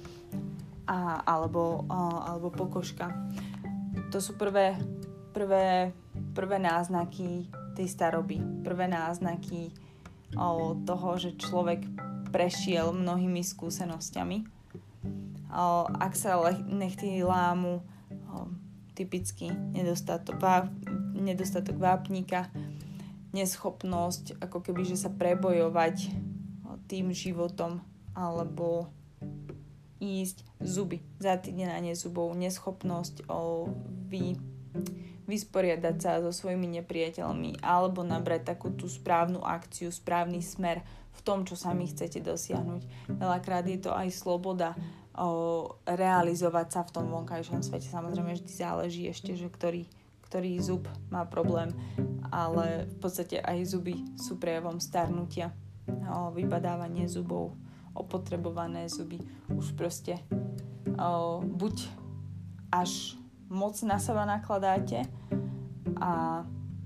a, alebo, a, alebo pokožka. To sú prvé, prvé, prvé náznaky tej staroby, prvé náznaky o, toho, že človek prešiel mnohými skúsenosťami. O, ak sa nechty lámu, o, typicky nedostatok, vá, nedostatok vápnika, neschopnosť ako keby, že sa prebojovať tým životom alebo ísť, zuby, zatýnenie zubov, neschopnosť o, vy, vysporiadať sa so svojimi nepriateľmi alebo nabrať takú tú správnu akciu, správny smer v tom, čo sami chcete dosiahnuť. Veľakrát je to aj sloboda o, realizovať sa v tom vonkajšom svete. Samozrejme, vždy záleží ešte, že ktorý ktorý zub má problém, ale v podstate aj zuby sú prejavom starnutia, o, vybadávanie zubov, opotrebované zuby. Už proste o, buď až moc na seba nakladáte a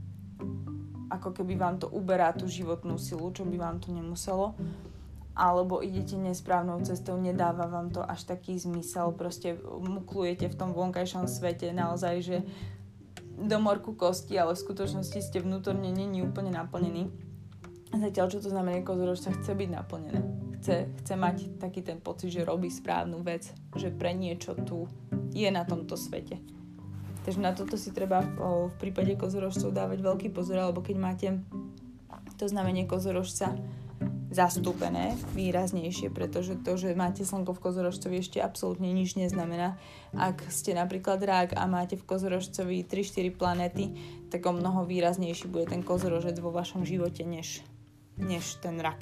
ako keby vám to uberá tú životnú silu, čo by vám to nemuselo, alebo idete nesprávnou cestou, nedáva vám to až taký zmysel, proste muklujete v tom vonkajšom svete naozaj, že do morku kosti, ale v skutočnosti ste vnútorne není úplne naplnení. Zatiaľ, čo to znamená, kozorožca chce byť naplnené. Chce, chce mať taký ten pocit, že robí správnu vec, že pre niečo tu je na tomto svete. Takže na toto si treba v prípade kozorožcov dávať veľký pozor, alebo keď máte to znamenie kozorožca zastúpené výraznejšie, pretože to, že máte slnko v kozorožcovi, ešte absolútne nič neznamená. Ak ste napríklad rák a máte v kozorožcovi tri štyri planéty, tak o mnoho výraznejší bude ten kozorožec vo vašom živote, než, než ten rak.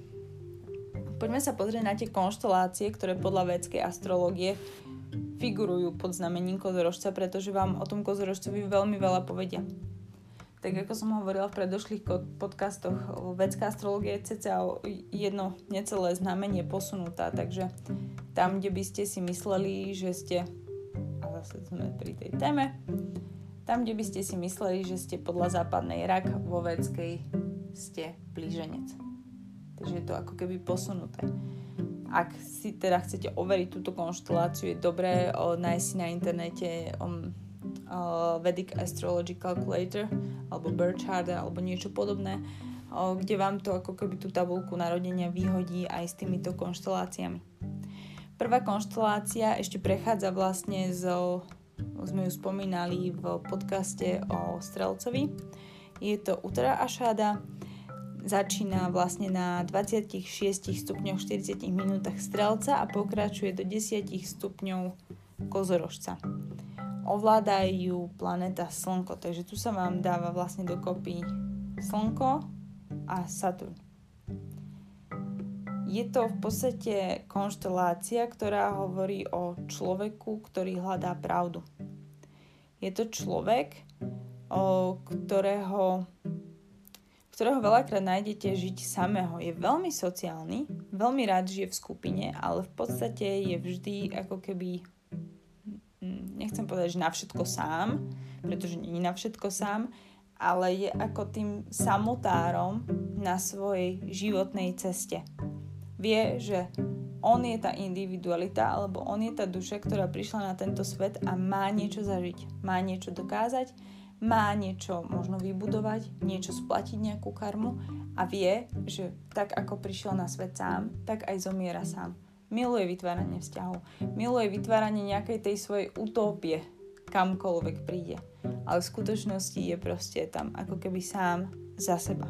Poďme sa pozrieť na tie konštelácie, ktoré podľa védskej astrológie figurujú pod znamením kozorožca, pretože vám o tom kozorožcovi veľmi veľa povedia. Tak ako som hovorila v predošlých podcastoch, védská astrológia je cca jedno necelé znamenie posunutá, takže tam, kde by ste si mysleli, že ste, a zase sme pri tej téme, tam, kde by ste si mysleli, že ste podľa západnej rak, vo védskej ste blíženec. Takže je to ako keby posunuté. Ak si teda chcete overiť túto konšteláciu, je dobré o, nájsť si na internete o, Uh, Vedic Astrology Calculator alebo birth chart alebo niečo podobné, uh, kde vám to ako keby tú tabuľku narodenia vyhodí aj s týmito konšteláciami. Prvá konštelácia ešte prechádza vlastne zo, sme ju spomínali v podcaste o Strelcovi. Je to Uttara Ašáda, začína vlastne na dvadsaťšesť stupňoch štyridsať minútach Strelca a pokračuje do desať stupňov Kozorožca. Ovládajú planéta Slnko, takže tu sa vám dáva vlastne dokopy Slnko a Saturn. Je to v podstate konštelácia, ktorá hovorí o človeku, ktorý hľadá pravdu. Je to človek, o ktorého, ktorého veľakrát nájdete žiť samého. Je veľmi sociálny, veľmi rád žije v skupine, ale v podstate je vždy ako keby, nechcem povedať, že na všetko sám, pretože nie je na všetko sám, ale je ako tým samotárom na svojej životnej ceste. Vie, že on je tá individualita, alebo on je tá duša, ktorá prišla na tento svet a má niečo zažiť, má niečo dokázať, má niečo možno vybudovať, niečo splatiť, nejakú karmu a vie, že tak ako prišiel na svet sám, tak aj zomiera sám. Miluje vytváranie vzťahov, miluje vytváranie nejakej tej svojej utópie, kamkoľvek príde. Ale v skutočnosti je proste tam ako keby sám za seba.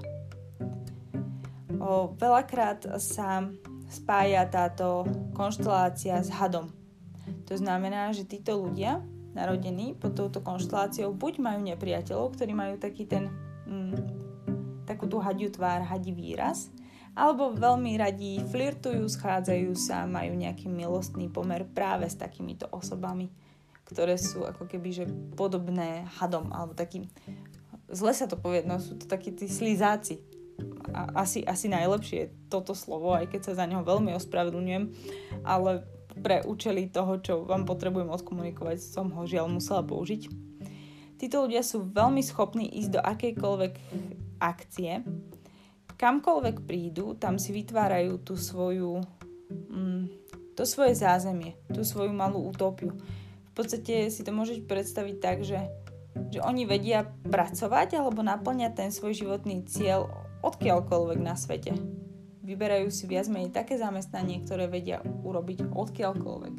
O, veľakrát sa spája táto konštelácia s hadom. To znamená, že títo ľudia narodení pod touto konšteláciou buď majú nepriateľov, ktorí majú taký ten mm, takú tú hadiu tvár, hadí výraz, alebo veľmi radi flirtujú, schádzajú sa, majú nejaký milostný pomer práve s takýmito osobami, ktoré sú ako keby že podobné hadom, alebo takým, zle sa to povie, no sú to takí tí slizáci. A asi, asi najlepšie je toto slovo, aj keď sa za neho veľmi ospravedlňujem, ale pre účely toho, čo vám potrebujem odkomunikovať, som ho žiaľ musela použiť. Títo ľudia sú veľmi schopní ísť do akejkoľvek akcie. Kamkoľvek prídu, tam si vytvárajú tú svoju, mm, to svoje zázemie, tú svoju malú utópiu. V podstate si to môžete predstaviť tak, že, že oni vedia pracovať alebo naplňať ten svoj životný cieľ odkiaľkoľvek na svete. Vyberajú si viac menej také zamestnanie, ktoré vedia urobiť odkiaľkoľvek.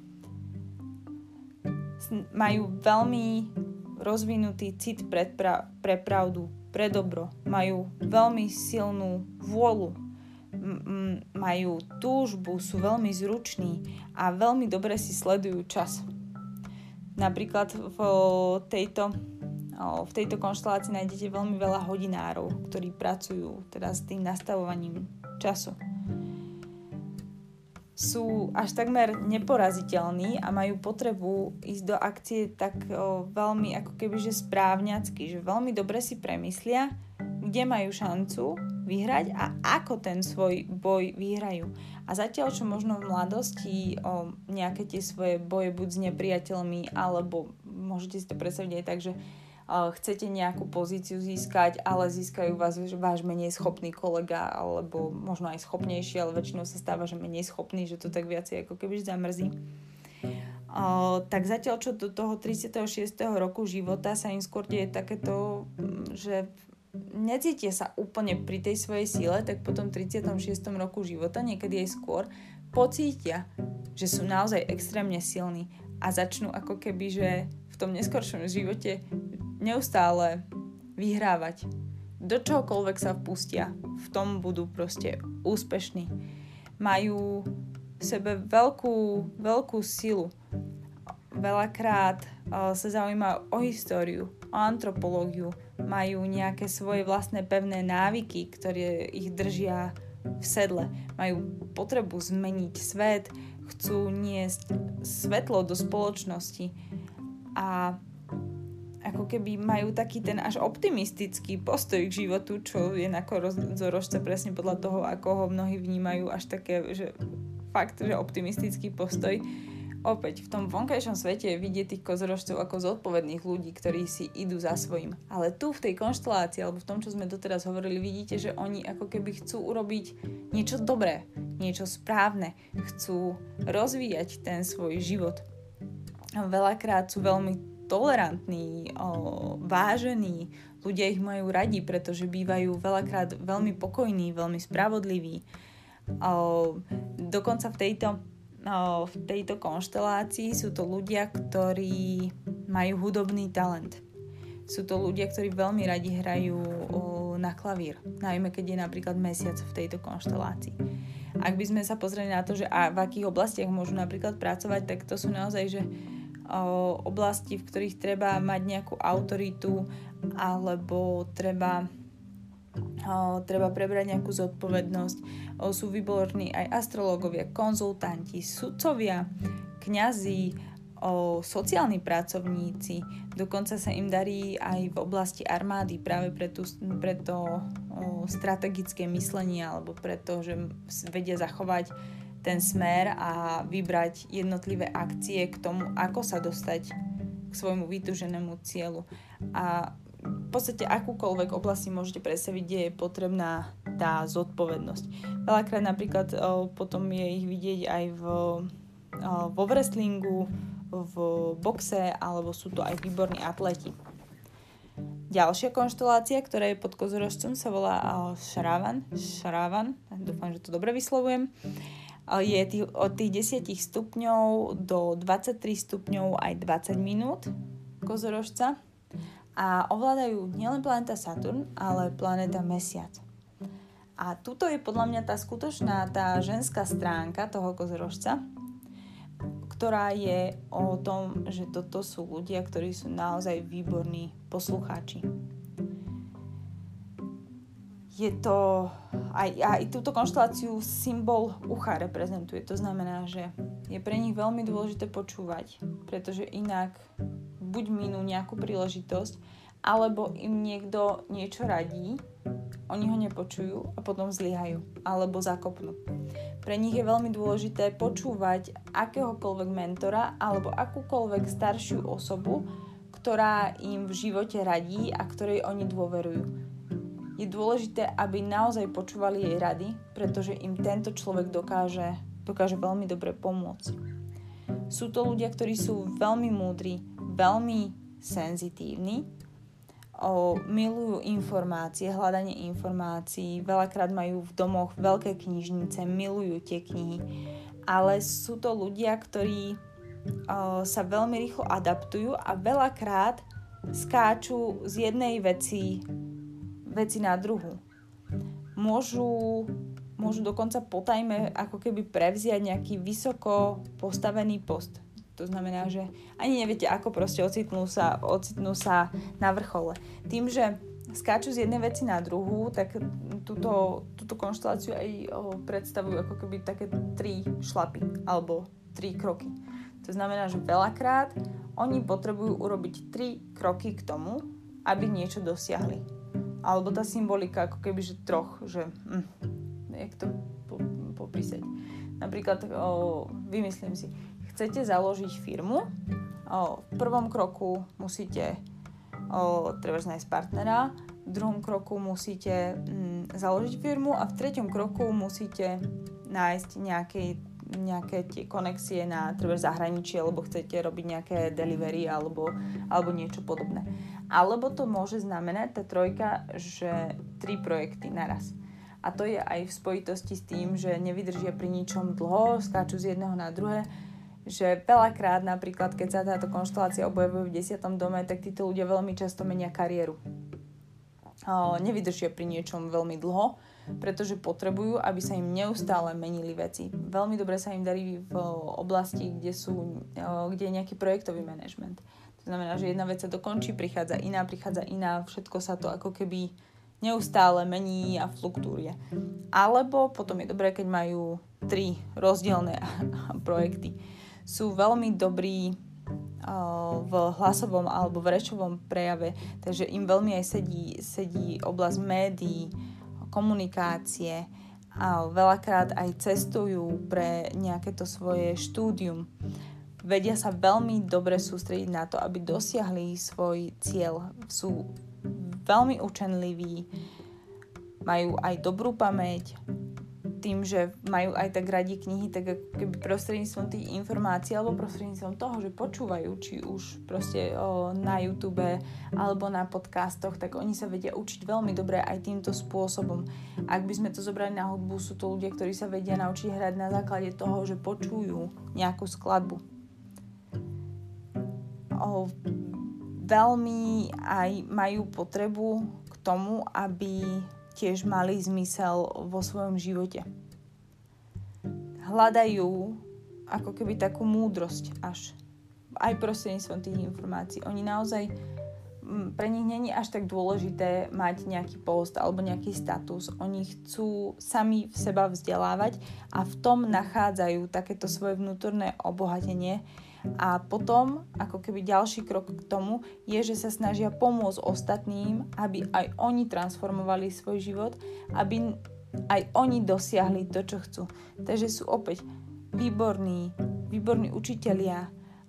Majú veľmi rozvinutý cit pre, pra- pre pravdu, pre dobro. Majú veľmi silnú vôľu. M- majú túžbu, sú veľmi zruční a veľmi dobre si sledujú čas. Napríklad v tejto V tejto konštelácii nájdete veľmi veľa hodinárov, ktorí pracujú teda s tým nastavovaním času. Sú až takmer neporaziteľní a majú potrebu ísť do akcie tak o, veľmi ako keby že správňacky, že veľmi dobre si premyslia, kde majú šancu vyhrať a ako ten svoj boj vyhrajú. A zatiaľ, čo možno v mladosti o nejaké tie svoje boje buď s nepriateľmi, alebo môžete si to predstaviť aj tak, že chcete nejakú pozíciu získať, ale získajú vás váš menej schopný kolega, alebo možno aj schopnejší, ale väčšinou sa stáva, že menej schopný, že to tak viacej ako keby zamrzí. O, tak zatiaľ, čo do toho tridsiateho šiesteho roku života sa im skôr deje takéto, že necítia sa úplne pri tej svojej sile, tak po tom tridsiatom šiestom roku života, niekedy aj skôr, pocítia, že sú naozaj extrémne silní a začnú ako keby, že v tom neskoršom živote neustále vyhrávať. Do čohokoľvek sa vpustia, v tom budú proste úspešní. Majú v sebe veľkú, veľkú silu. Veľakrát uh, sa zaujímajú o históriu, o antropológiu, majú nejaké svoje vlastné pevné návyky, ktoré ich držia v sedle. Majú potrebu zmeniť svet, chcú niesť svetlo do spoločnosti a ako keby majú taký ten až optimistický postoj k životu, čo je na kozorožce presne podľa toho, ako ho mnohí vnímajú, až také, že fakt, že optimistický postoj. Opäť, v tom vonkajšom svete je vidieť tých kozorožcov ako zodpovedných ľudí, ktorí si idú za svojím. Ale tu v tej konštelácii, alebo v tom, čo sme doteraz hovorili, vidíte, že oni ako keby chcú urobiť niečo dobré, niečo správne. Chcú rozvíjať ten svoj život. Veľakrát sú veľmi tolerantní, o, vážení, ľudia ich majú radi, pretože bývajú veľakrát veľmi pokojní, veľmi spravodliví. O, dokonca v tejto, o, v tejto konštelácii sú to ľudia, ktorí majú hudobný talent. Sú to ľudia, ktorí veľmi radi hrajú o, na klavír, najmä keď je napríklad mesiac v tejto konštelácii. Ak by sme sa pozreli na to, že a v akých oblastiach môžu napríklad pracovať, tak to sú naozaj, že oblasti, v ktorých treba mať nejakú autoritu alebo treba, o, treba prebrať nejakú zodpovednosť. O, sú výborní aj astrológovia, konzultanti, sudcovia, kňazi, o, sociálni pracovníci. Dokonca sa im darí aj v oblasti armády práve pre, tú, pre to o, strategické myslenie alebo preto, že vedia zachovať ten smer a vybrať jednotlivé akcie k tomu, ako sa dostať k svojmu vytúženému cieľu. A v podstate akúkoľvek oblasti môžete predstaviť, kde je potrebná tá zodpovednosť. Veľakrát napríklad o, potom je ich vidieť aj v, o, vo wrestlingu, v boxe, alebo sú to aj výborní atleti. Ďalšia konštelácia, ktorá je pod kozorožcom, sa volá Šravan. Šravan, dúfam, že to dobre vyslovujem. Je tých, od tých desať stupňov do dvadsaťtri stupňov aj dvadsať minút kozorožca. A ovládajú nielen planéta Saturn, ale planéta Mesiac. A tuto je podľa mňa tá skutočná, tá ženská stránka toho kozorožca, ktorá je o tom, že toto sú ľudia, ktorí sú naozaj výborní poslucháči. Je to, aj, aj túto konšteláciu symbol ucha reprezentuje. To znamená, že je pre nich veľmi dôležité počúvať, pretože inak buď minú nejakú príležitosť, alebo im niekto niečo radí, oni ho nepočujú a potom zlyhajú, alebo zakopnú. Pre nich je veľmi dôležité počúvať akéhokoľvek mentora alebo akúkoľvek staršiu osobu, ktorá im v živote radí a ktorej oni dôverujú. Je dôležité, aby naozaj počúvali jej rady, pretože im tento človek dokáže, dokáže veľmi dobre pomôcť. Sú to ľudia, ktorí sú veľmi múdri, veľmi senzitívni, o, milujú informácie, hľadanie informácií, veľakrát majú v domoch veľké knižnice, milujú tie knihy, ale sú to ľudia, ktorí o, sa veľmi rýchlo adaptujú a veľakrát skáču z jednej veci, veci na druhú. Môžu, môžu dokonca po tajme ako keby prevziať nejaký vysoko postavený post. To znamená, že ani neviete, ako proste ocitnú sa, ocitnú sa na vrchole. Tým, že skáču z jednej veci na druhú, tak túto, túto konšteláciu aj o, predstavujú ako keby také tri šlapy alebo tri kroky. To znamená, že veľakrát oni potrebujú urobiť tri kroky k tomu, aby niečo dosiahli. Alebo tá symbolika ako keby, že troch, že hm, jak to popísať. Napríklad, o, vymyslím si, chcete založiť firmu, o, v prvom kroku musíte o, treba nájsť partnera, v druhom kroku musíte mm, založiť firmu a v treťom kroku musíte nájsť nejaké, nejaké tie konexie na treba zahraničí, alebo chcete robiť nejaké delivery alebo, alebo niečo podobné. Alebo to môže znamenať tá trojka, že tri projekty naraz. A to je aj v spojitosti s tým, že nevydržia pri ničom dlho, skáču z jedného na druhé, že veľakrát napríklad, keď sa táto konštelácia objavuje v desiatom dome, tak títo ľudia veľmi často menia kariéru. O, nevydržia pri niečom veľmi dlho, pretože potrebujú, aby sa im neustále menili veci. Veľmi dobre sa im darí v oblasti, kde, sú, kde je nejaký projektový manažment. To znamená, že jedna vec sa dokončí, prichádza iná, prichádza iná, všetko sa to ako keby neustále mení a fluktúruje. Alebo potom je dobré, keď majú tri rozdielne projekty. Sú veľmi dobrí uh, v hlasovom alebo v rečovom prejave, takže im veľmi aj sedí, sedí oblasť médií, komunikácie a veľakrát aj cestujú pre nejaké to svoje štúdium. Vedia sa veľmi dobre sústrediť na to, aby dosiahli svoj cieľ. Sú veľmi učenliví, majú aj dobrú pamäť, tým, že majú aj tak radi knihy, tak keby prostredníctvom tých informácií alebo prostredníctvom toho, že počúvajú, či už proste o, na YouTube alebo na podcastoch, tak oni sa vedia učiť veľmi dobre aj týmto spôsobom. Ak by sme to zobrali na hudbu, sú to ľudia, ktorí sa vedia naučiť hrať na základe toho, že počujú nejakú skladbu. O, veľmi aj majú potrebu k tomu, aby tiež mali zmysel vo svojom živote. Hľadajú ako keby takú múdrosť až aj prostredníctvom tých informácií. Oni naozaj, pre nich nie je až tak dôležité mať nejaký post alebo nejaký status. Oni chcú sami v seba vzdelávať a v tom nachádzajú takéto svoje vnútorné obohatenie. A potom, ako keby ďalší krok k tomu, je, že sa snažia pomôcť ostatným, aby aj oni transformovali svoj život, aby aj oni dosiahli to, čo chcú. Takže sú opäť výborní, výborní učitelia,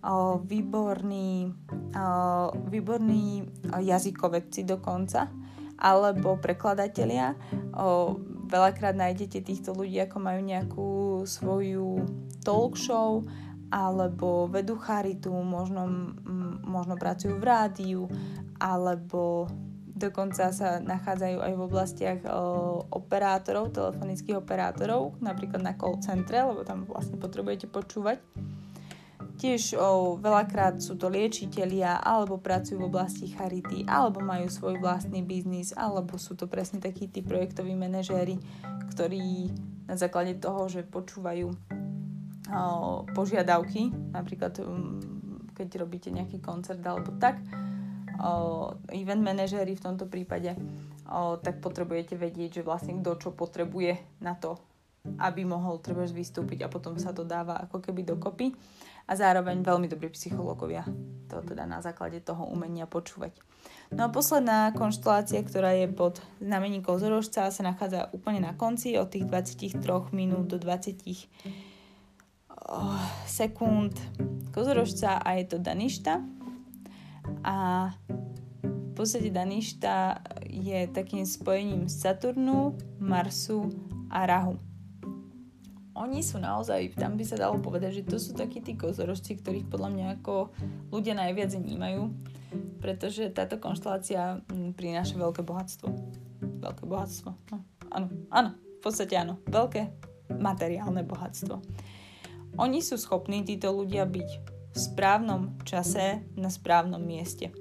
o, výborní, o, výborní jazykovedci dokonca, alebo prekladatelia. O, veľakrát nájdete týchto ľudí, ako majú nejakú svoju talk show, alebo vedú charitu, možno, m, možno pracujú v rádiu, alebo dokonca sa nachádzajú aj v oblastiach o, operátorov, telefonických operátorov, napríklad na call centre, lebo tam vlastne potrebujete počúvať. Tiež o, veľakrát sú to liečitelia, alebo pracujú v oblasti charity, alebo majú svoj vlastný biznis, alebo sú to presne takí tí projektoví manažéri, ktorí na základe toho, že počúvajú o, požiadavky, napríklad um, keď robíte nejaký koncert alebo tak, O, event manažéri v tomto prípade, o, tak potrebujete vedieť, že vlastne kto čo potrebuje na to, aby mohol treba vystúpiť a potom sa to dáva ako keby dokopy. A zároveň veľmi dobrí psychológovia, to teda na základe toho umenia počúvať. No a posledná konštelácia, ktorá je pod znamením kozorožca, sa nachádza úplne na konci, od tých dvadsaťtri minút do dvadsať oh, sekúnd kozorožca, a je to Daništa. A v podstate Daništa je takým spojením Saturnu, Marsu a Rahu. Oni sú naozaj, tam by sa dalo povedať, že to sú takí tí kozorožci, ktorých podľa mňa ako ľudia najviac vnímajú, pretože táto konštelácia prináša veľké bohatstvo. Veľké bohatstvo. No, áno, áno, v podstate áno. Veľké materiálne bohatstvo. Oni sú schopní, títo ľudia, byť v správnom čase na správnom mieste.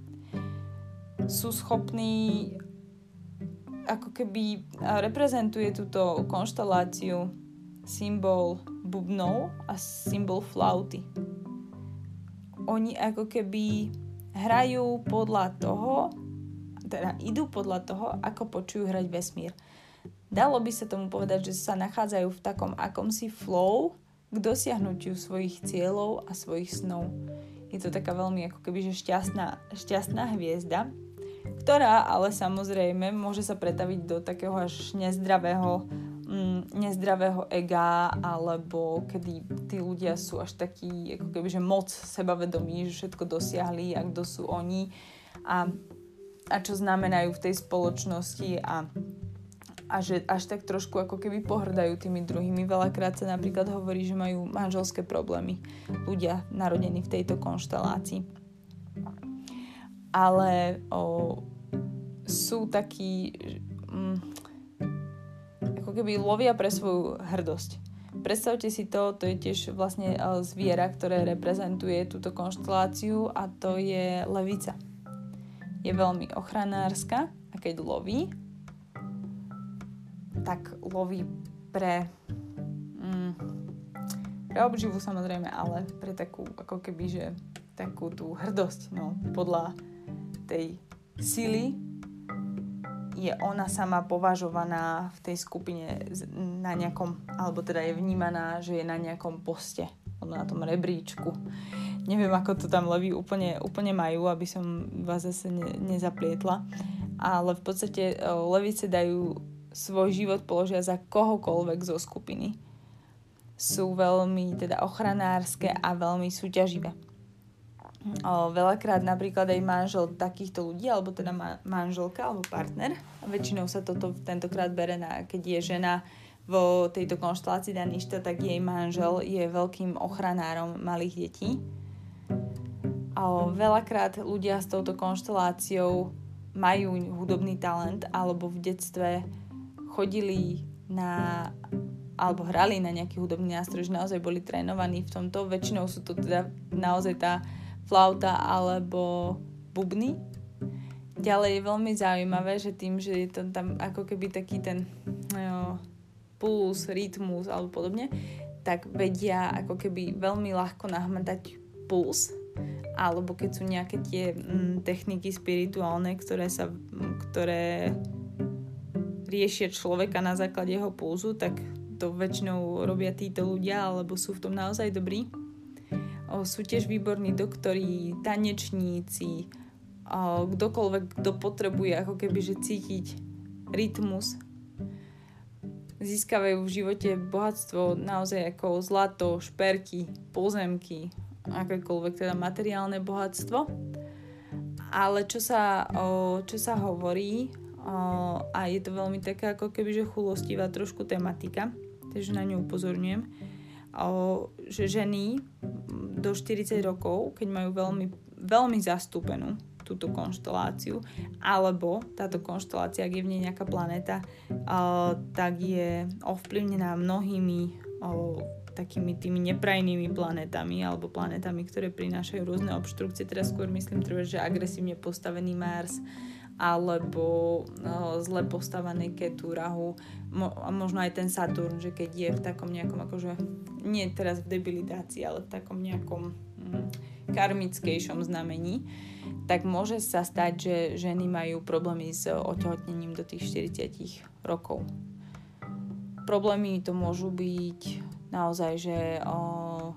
Sú schopní, ako keby reprezentuje túto konšteláciu symbol bubnov a symbol flauty. Oni ako keby hrajú podľa toho, teda idú podľa toho, ako počujú hrať vesmír. Dalo by sa tomu povedať, že sa nachádzajú v takom akomsi flow k dosiahnutiu svojich cieľov a svojich snov. Je to taká veľmi ako keby že šťastná, šťastná hviezda, ktorá ale samozrejme môže sa pretaviť do takého až nezdravého, mm, nezdravého ega, alebo kedy tí ľudia sú až takí ako keby že moc sebavedomí, že všetko dosiahli a kto sú oni a, a čo znamenajú v tej spoločnosti a a že až tak trošku ako keby pohrdajú tými druhými. Veľakrát sa napríklad hovorí, že majú manželské problémy ľudia narodení v tejto konštelácii. Ale o, sú takí mm, ako keby lovia pre svoju hrdosť. Predstavte si to, to je tiež vlastne zviera, ktoré reprezentuje túto konšteláciu, a to je levica. Je veľmi ochranárska a keď loví, tak loví pre, mm, pre obživu samozrejme, ale pre takú, ako keby, že takú tú hrdosť, no, podľa tej sily je ona sama považovaná v tej skupine na nejakom, alebo teda je vnímaná, že je na nejakom poste, na tom rebríčku. Neviem, ako to tam leví úplne, úplne majú, aby som vás zase ne, nezaplietla, ale v podstate levice dajú svoj život, položia za kohokoľvek zo skupiny. Sú veľmi teda ochranárske a veľmi súťaživé. O, veľakrát napríklad aj manžel takýchto ľudí, alebo teda ma, manželka alebo partner, väčšinou sa toto tentokrát bere na, keď je žena vo tejto konštelácii Daništa, tak jej manžel je veľkým ochranárom malých detí. O, veľakrát ľudia s touto konšteláciou majú hudobný talent, alebo v detstve chodili na, alebo hrali na nejaký hudobný nástroj, že naozaj boli trénovaní v tomto. Väčšinou sú to teda naozaj tá flauta alebo bubny. Ďalej je veľmi zaujímavé, že tým, že je to tam ako keby taký ten jo, puls, rytmus alebo podobne, tak vedia ako keby veľmi ľahko nahmatať puls, alebo keď sú nejaké tie mm, techniky spirituálne, ktoré sa, ktoré riešia človeka na základe jeho pulzu, tak to väčšinou robia títo ľudia, alebo sú v tom naozaj dobrí. O, sú tiež výborní doktori, tanečníci, o, kdokoľvek, kto potrebuje ako keby že cítiť rytmus. Získavajú v živote bohatstvo naozaj ako zlato, šperky, pozemky, akékoľvek teda materiálne bohatstvo. Ale čo sa, o, čo sa hovorí, o, a je to veľmi taká ako keby, že chulostivá trošku tematika, takže na ňu upozorňujem, o, že ženy do štyridsať rokov, keď majú veľmi, veľmi zastúpenú túto konšteláciu, alebo táto konštelácia, ak je v nej nejaká planéta, o, tak je ovplyvnená mnohými o, takými tými neprajnými planetami alebo planetami, ktoré prinášajú rôzne obštrukcie. Teraz skôr myslím, treba, že agresívne postavený Mars alebo no, zle postavený Ketu, Rahu mo- a možno aj ten Saturn, že keď je v takom nejakom akože, nie teraz v debilitácii, ale v takom nejakom mm, karmickejšom znamení, tak môže sa stať, že ženy majú problémy s otehotnením do tých štyridsať rokov. Problémy to môžu byť naozaj, že o,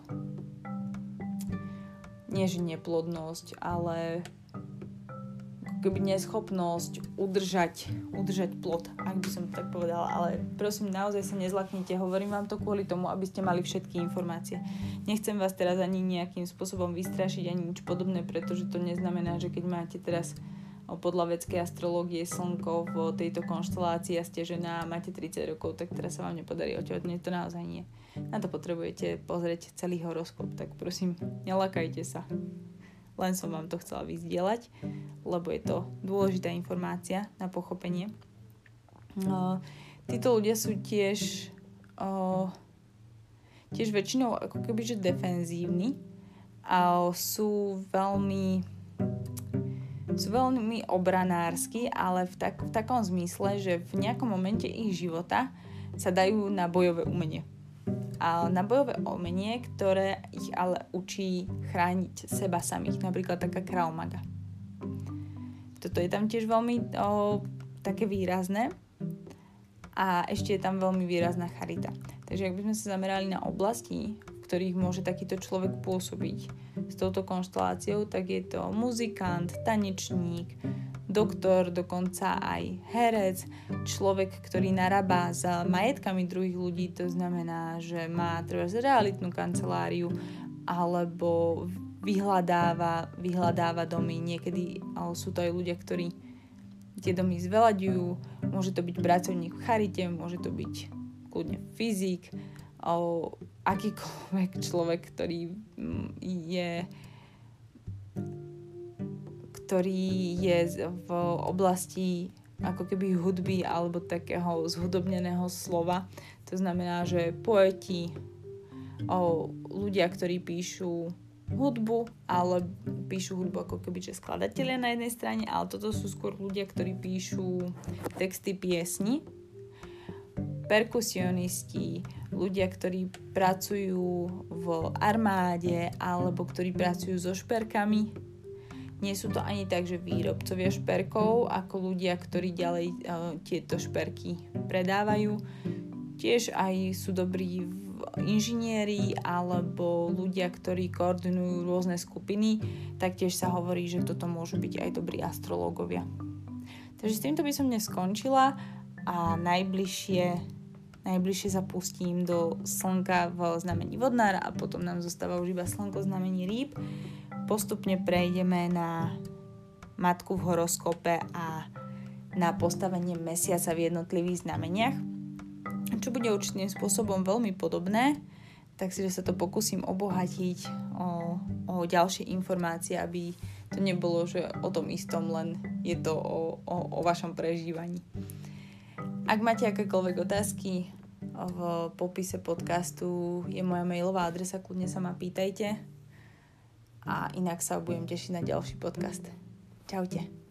nie že neplodnosť, ale keby neschopnosť udržať, udržať plod, ak by som tak povedala. Ale prosím, naozaj sa nezlaknite, hovorím vám to kvôli tomu, aby ste mali všetky informácie. Nechcem vás teraz ani nejakým spôsobom vystrašiť, ani nič podobné, pretože to neznamená, že keď máte teraz podľa vedskej astrológie slnko v tejto konštelácii a ste žena a máte tridsať rokov, tak teraz sa vám nepodarí otehotnieť, to naozaj nie. Na to potrebujete pozrieť celý horoskop, tak prosím, nelakajte sa. Len som vám to chcela vyzdieľať, lebo je to dôležitá informácia na pochopenie. Uh, títo ľudia sú tiež uh, tiež väčšinou ako keby že defenzívni a sú veľmi sú veľmi obranársky, ale v, tak, v takom zmysle, že v nejakom momente ich života sa dajú na bojové umenie. A na bojové umenie, ktoré ich ale učí chrániť seba samých, napríklad taká Krav Maga. Toto je tam tiež veľmi o, také výrazné a ešte je tam veľmi výrazná charita. Takže ak by sme sa zamerali na oblasti, v ktorých môže takýto človek pôsobiť s touto konšteláciou, tak je to muzikant, tanečník, doktor, dokonca aj herec, človek, ktorý narába s majetkami druhých ľudí, to znamená, že má treba realitnú kanceláriu alebo vyhľadáva, vyhľadáva domy. Niekedy sú to aj ľudia, ktorí tie domy zveľaďujú, môže to byť pracovník v charite, môže to byť kľudne fyzik, o akýkoľvek človek, ktorý je ktorý je v oblasti ako keby hudby alebo takého zhudobneného slova. To znamená, že poeti, o ľudia, ktorí píšu hudbu, ale píšu hudbu ako keby že skladatelia na jednej strane, ale toto sú skôr ľudia, ktorí píšu texty piesni, perkusionisti, ľudia, ktorí pracujú v armáde alebo ktorí pracujú so šperkami. Nie sú to ani tak, že výrobcovia šperkov, ako ľudia, ktorí ďalej uh, tieto šperky predávajú. Tiež aj sú dobrí v inžinieri alebo ľudia, ktorí koordinujú rôzne skupiny. Taktiež sa hovorí, že toto môžu byť aj dobrí astrológovia. Takže s týmto by som dnes skončila a najbližšie Najbližšie sa pustím do slnka v znamení vodnára a potom nám zostáva už iba slnko v znamení rýb. Postupne prejdeme na matku v horoskope a na postavenie mesiaca v jednotlivých znameniach, čo bude určitým spôsobom veľmi podobné, takže sa to pokúsim obohatiť o, o ďalšie informácie, aby to nebolo, že o tom istom, len je to o, o, o vašom prežívaní. Ak máte akékoľvek otázky, v popise podcastu je moja mailová adresa, kľudne sa ma pýtajte. A inak sa budem tešiť na ďalší podcast. Čaute.